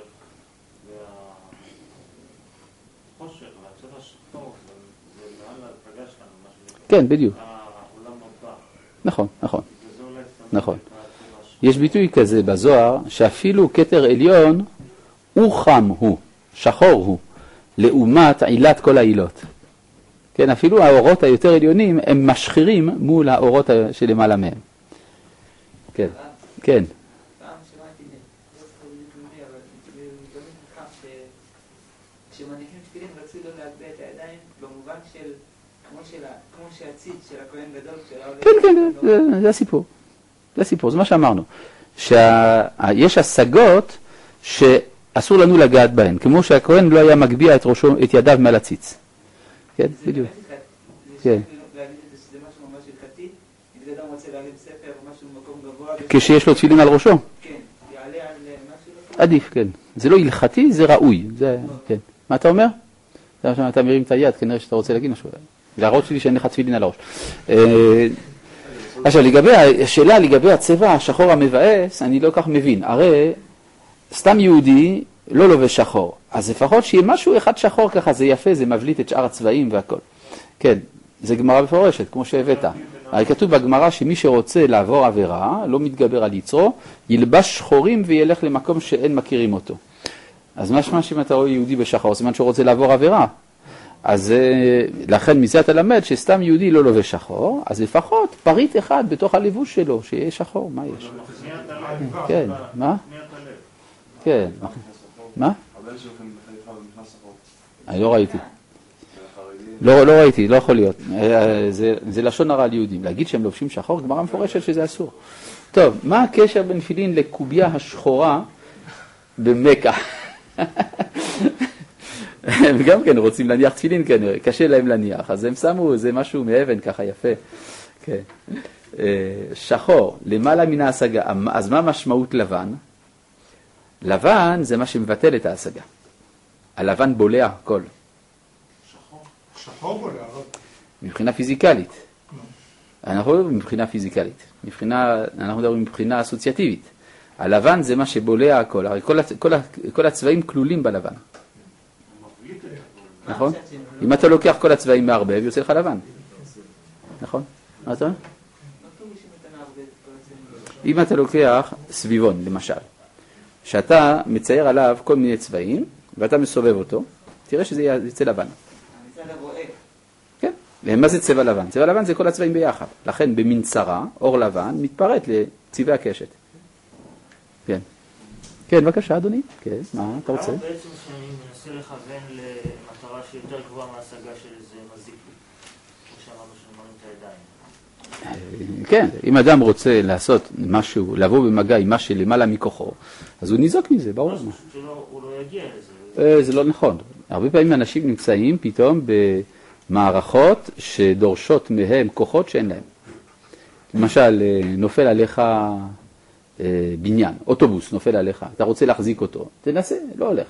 Speaker 3: והחושך והצבע השחור, זה מעל הפגש לנו,
Speaker 1: כן, בדיוק.
Speaker 3: העולם הבא.
Speaker 1: נכון, נכון.
Speaker 3: וזה אולי
Speaker 1: נכון. יש ביטוי כזה בזוהר, שאפילו כתר עליון הוא חם הוא, שחור הוא, לעומת עילת כל העילות. כן, אפילו האורות היותר עליונים הם משחירים מול האורות שלמעלה מהם. כן, כן.
Speaker 6: פעם שמעתי, לא זוכר בדיוק ממי, אבל דברים חכם כשמניחים תפילין רצו לא להגביה את הידיים במובן של, כמו שהציץ של הכהן גדול,
Speaker 1: כן, כן, זה הסיפור. זה הסיפור, זה מה שאמרנו. שיש השגות אסור לנו לגעת בהן, כמו שהכהן לא היה מגביה את ראשו, את ידיו מעל הציץ. כן, בדיוק. כן.
Speaker 6: זה משהו ממש הלכתי, אם אדם רוצה להרים ספר או משהו במקום גבוה...
Speaker 1: כשיש לו תפילין על ראשו?
Speaker 6: כן, יעלה על משהו...
Speaker 1: עדיף, כן. זה לא הלכתי, זה ראוי. כן. מה אתה אומר? אתה מרים את היד, כנראה שאתה רוצה להגיד משהו. להראות שלי שאין לך תפילין על הראש. עכשיו, השאלה לגבי הצבע השחור המבאס, אני לא כך מבין. הרי סתם יהודי לא לובש שחור. אז לפחות שיהיה משהו אחד שחור ככה, זה יפה, זה מבליט את שאר הצבעים והכל. כן, זה גמרא מפורשת, כמו שהבאת. הרי כתוב בגמרא שמי שרוצה לעבור עבירה, לא מתגבר על יצרו, ילבש שחורים וילך למקום שאין מכירים אותו. אז משמע שאם אתה רואה יהודי בשחור, סימן שהוא רוצה לעבור עבירה. אז לכן מזה אתה למד שסתם יהודי לא לובש שחור, אז לפחות פריט אחד בתוך הלבוש שלו, שיהיה שחור, מה יש? כן, מה? כן, מה?
Speaker 4: הבן שלכם בחיפה ונכנס שחור.
Speaker 1: אני לא ראיתי. לא ראיתי, לא יכול להיות. זה לשון הרע על יהודים. להגיד שהם לובשים שחור, גמרא מפורשת שזה אסור. טוב, מה הקשר בין תפילין לקוביה השחורה במכה? הם גם כן רוצים להניח תפילין כנראה, קשה להם להניח, אז הם שמו, זה משהו מאבן ככה יפה. כן. שחור, למעלה מן ההשגה. אז מה משמעות לבן? לבן זה מה שמבטל את ההשגה. הלבן בולע הכל.
Speaker 5: שחור בולע, אבל...
Speaker 1: מבחינה פיזיקלית. אנחנו לא מדברים מבחינה פיזיקלית. אנחנו מדברים מבחינה אסוציאטיבית. הלבן זה מה שבולע הכל. הרי כל הצבעים כלולים בלבן. נכון? אם אתה לוקח כל הצבעים מערבב, יוצא לך לבן. נכון? מה אתה אומר? אם אתה לוקח סביבון, למשל, שאתה מצייר עליו כל מיני צבעים, ואתה מסובב אותו, תראה שזה יצא לבן. כן. ומה זה צבע לבן? צבע לבן זה כל הצבעים ביחד. לכן במנצרה, אור לבן, מתפרט לצבעי הקשת. כן. כן, בבקשה, אדוני. כן, מה אתה רוצה?
Speaker 8: בעצם שאני מנסה לכוון למטרה שיותר גבוהה מההשגה של איזה מזיק, כמו שאמרנו שנמראים את הידיים.
Speaker 1: כן, אם אדם רוצה לעשות משהו, לבוא במגע עם מה שלמעלה מכוחו, אז הוא ניזוק מזה, ברור.
Speaker 8: הוא לא יגיע לזה.
Speaker 1: זה לא נכון. הרבה פעמים אנשים נמצאים פתאום במערכות שדורשות מהם כוחות שאין להם. למשל, נופל עליך בניין, אוטובוס נופל עליך, אתה רוצה להחזיק אותו, תנסה, לא הולך.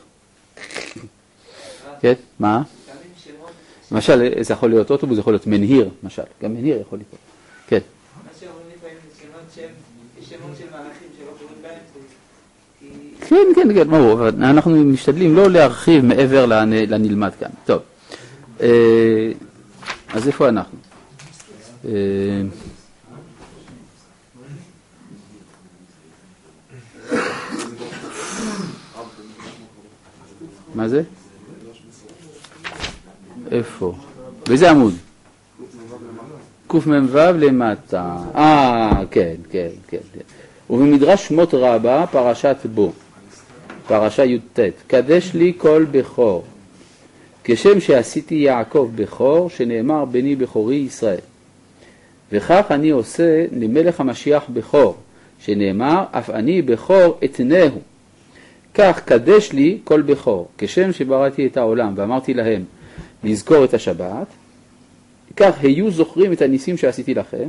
Speaker 1: כן, מה? למשל, זה יכול להיות אוטובוס, זה יכול להיות מנהיר, למשל, גם מנהיר יכול להיות. כן.
Speaker 6: מה שאומרים לפעמים זה שמות של מהלכים שלא קוראים בהם,
Speaker 1: כן, ברור, אנחנו משתדלים לא להרחיב מעבר לנלמד כאן. טוב, אז איפה אנחנו? מה זה? איפה? באיזה עמוד? קמ"ו למטה. כן. ובמדרש שמות רבה, פרשת בו, פרשה י"ט, קדש לי כל בכור, כשם שעשיתי יעקב בכור, שנאמר בני בכורי ישראל. וכך אני עושה למלך המשיח בכור, שנאמר אף אני בכור אתנהו. כך קדש לי כל בכור, כשם שבראתי את העולם ואמרתי להם לזכור את השבת, כך היו זוכרים את הניסים שעשיתי לכם,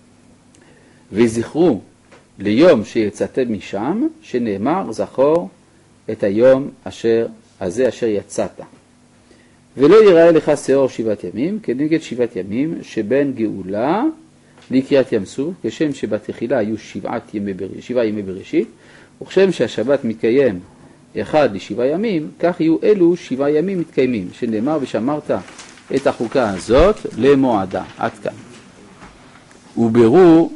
Speaker 1: וזכרו ליום שיצאתם משם, שנאמר זכור את היום הזה אשר יצאת. ולא ייראה לך שעור 7 ימים, כנגד 7 ימים שבין גאולה לקריאת ים סוף, כשם שבתחילה היו 7 ימי בראשית, וכשם שהשבת מתקיים 1 ל7 ימים, כך יהיו אלו 7 ימים מתקיימים, שנאמר ושמרת את החוקה הזאת למועדה. עד כאן. ובירור,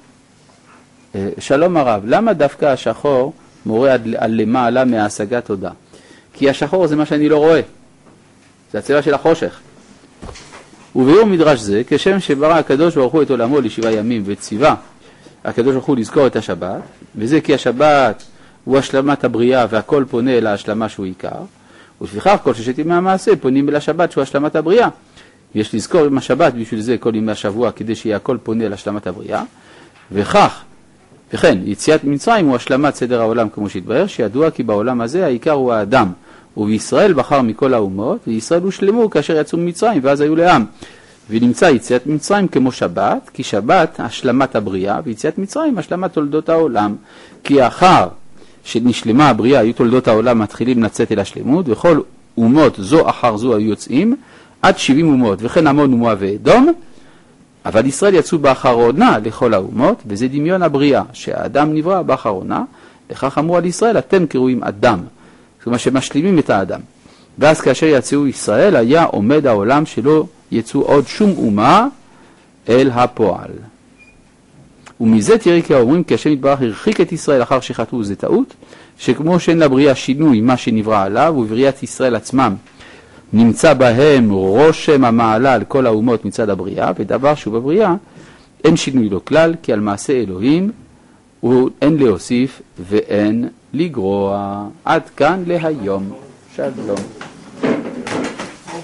Speaker 1: שלום הרב, למה דווקא השחור מורה על למעלה מהשגת תודה? כי השחור זה מה שאני לא רואה, זה הצבע של החושך. ובירור מדרש זה, כשם שברא הקדוש ברוך הוא את עולמו ל7 ימים וציווה הקדוש ברוך הוא לזכור את השבת, וזה כי השבת הוא השלמת הבריאה והכל פונה אל ההשלמה שהוא עיקר, ולפיכך כל 6 ימי המעשה פונים אל השבת שהוא השלמת הבריאה. יש לזכור עם השבת בשביל זה כל ימי השבוע כדי שיהיה הכל פונה אל השלמת הבריאה, וכך וכן, יציאת מצרים הוא השלמת סדר העולם כמו שהתבהר, שידוע כי בעולם הזה העיקר הוא האדם, ובישראל בחר מכל האומות, וישראל הושלמו כאשר יצאו ממצרים, ואז היו לעם. ונמצא יציאת מצרים כמו שבת, כי שבת השלמת הבריאה, ויציאת מצרים השלמת תולדות העולם. כי אחר שנשלמה הבריאה, היו תולדות העולם מתחילים לצאת אל השלמות, וכל אומות זו אחר זו היו יוצאים, עד 70 אומות, וכן עמון ומואב ואדום, אבל ישראל יצאו באחרונה לכל האומות, וזה דמיון הבריאה, שהאדם נברא באחרונה, לכך אמרו על ישראל, אתם קרואים אדם, זאת אומרת שמשלימים את האדם. ואז כאשר יצאו ישראל, היה עומד העולם שלא יצאו עוד שום אומה אל הפועל. ומזה תראי כי האומרים, כי השם יתברך הרחיק את ישראל אחר שחטאו, זה טעות, שכמו שאין לבריאה שינוי מה שנברא עליו, ובריאת ישראל עצמם נמצא בהם רושם המעלה על כל האומות מצד הבריאה, ודבר שהוא בבריאה אין שינוי לו כלל, כי על מעשה אלוהים אין להוסיף ואין לגרוע. עד כאן להיום. שלום.